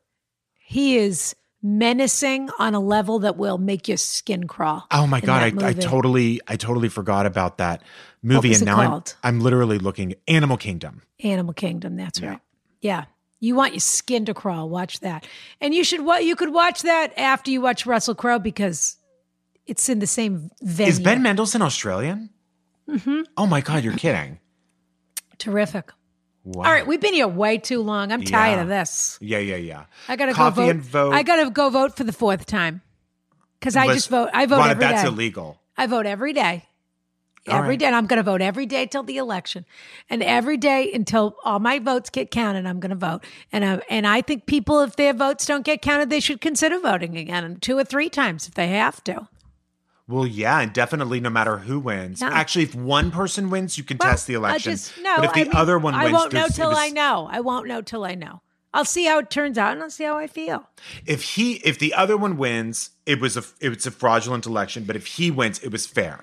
He is menacing on a level that will make your skin crawl. Oh my in god, that I, I movie. totally, I totally forgot about that movie, was and it now called? I'm, I'm literally looking Animal Kingdom. Animal Kingdom. That's Yeah. right. Yeah. You want your skin to crawl. Watch that. And you should what you could watch that after you watch Russell Crowe because it's in the same venue. Is Ben Mendelsohn Australian? Mm-hmm. Oh my god, you're kidding! Terrific. Wow. All right, we've been here way too long. I'm tired Yeah. of this. Yeah, yeah, yeah. I gotta Coffee go vote. and vote. I gotta go vote for the fourth time. Because I Let's- just vote. I vote Rhonda, every that's day. illegal. I vote every day. All Every right. day. And I'm going to vote every day till the election. And every day until all my votes get counted, I'm going to vote. And I, and I think people, if their votes don't get counted, they should consider voting again and two or three times if they have to. Well, yeah, and definitely no matter who wins. Yeah. Actually, if one person wins, you contest the Well, I election. just, no, but if the I mean, other one I wins, won't know there's- it till was- I know. I won't know till I know. I'll see how it turns out and I'll see how I feel. If he, if the other one wins, it was a, it was a fraudulent election. But if he wins, it was fair.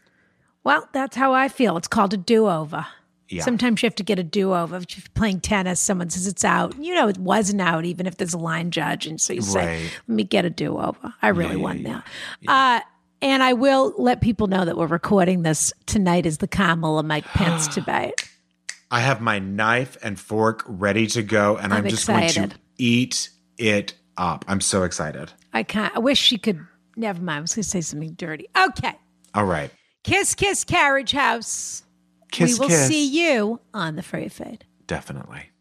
Well, that's how I feel. It's called a do-over. Yeah. Sometimes you have to get a do-over. If you're playing tennis, someone says it's out. You know it wasn't out, even if there's a line judge. And so you say, Right. let me get a do-over. I really yeah, won yeah, that. Uh, and I will let people know that we're recording this tonight is the Kamala Mike Pence debate. I have my knife and fork ready to go, and I'm, I'm just going to excited. eat it up. I'm so excited. I can't. I wish she could. Never mind. I was going to say something dirty. Okay. All right. Kiss, kiss, Carriage House. Kiss, we will kiss. see you on the Free Fade. Definitely.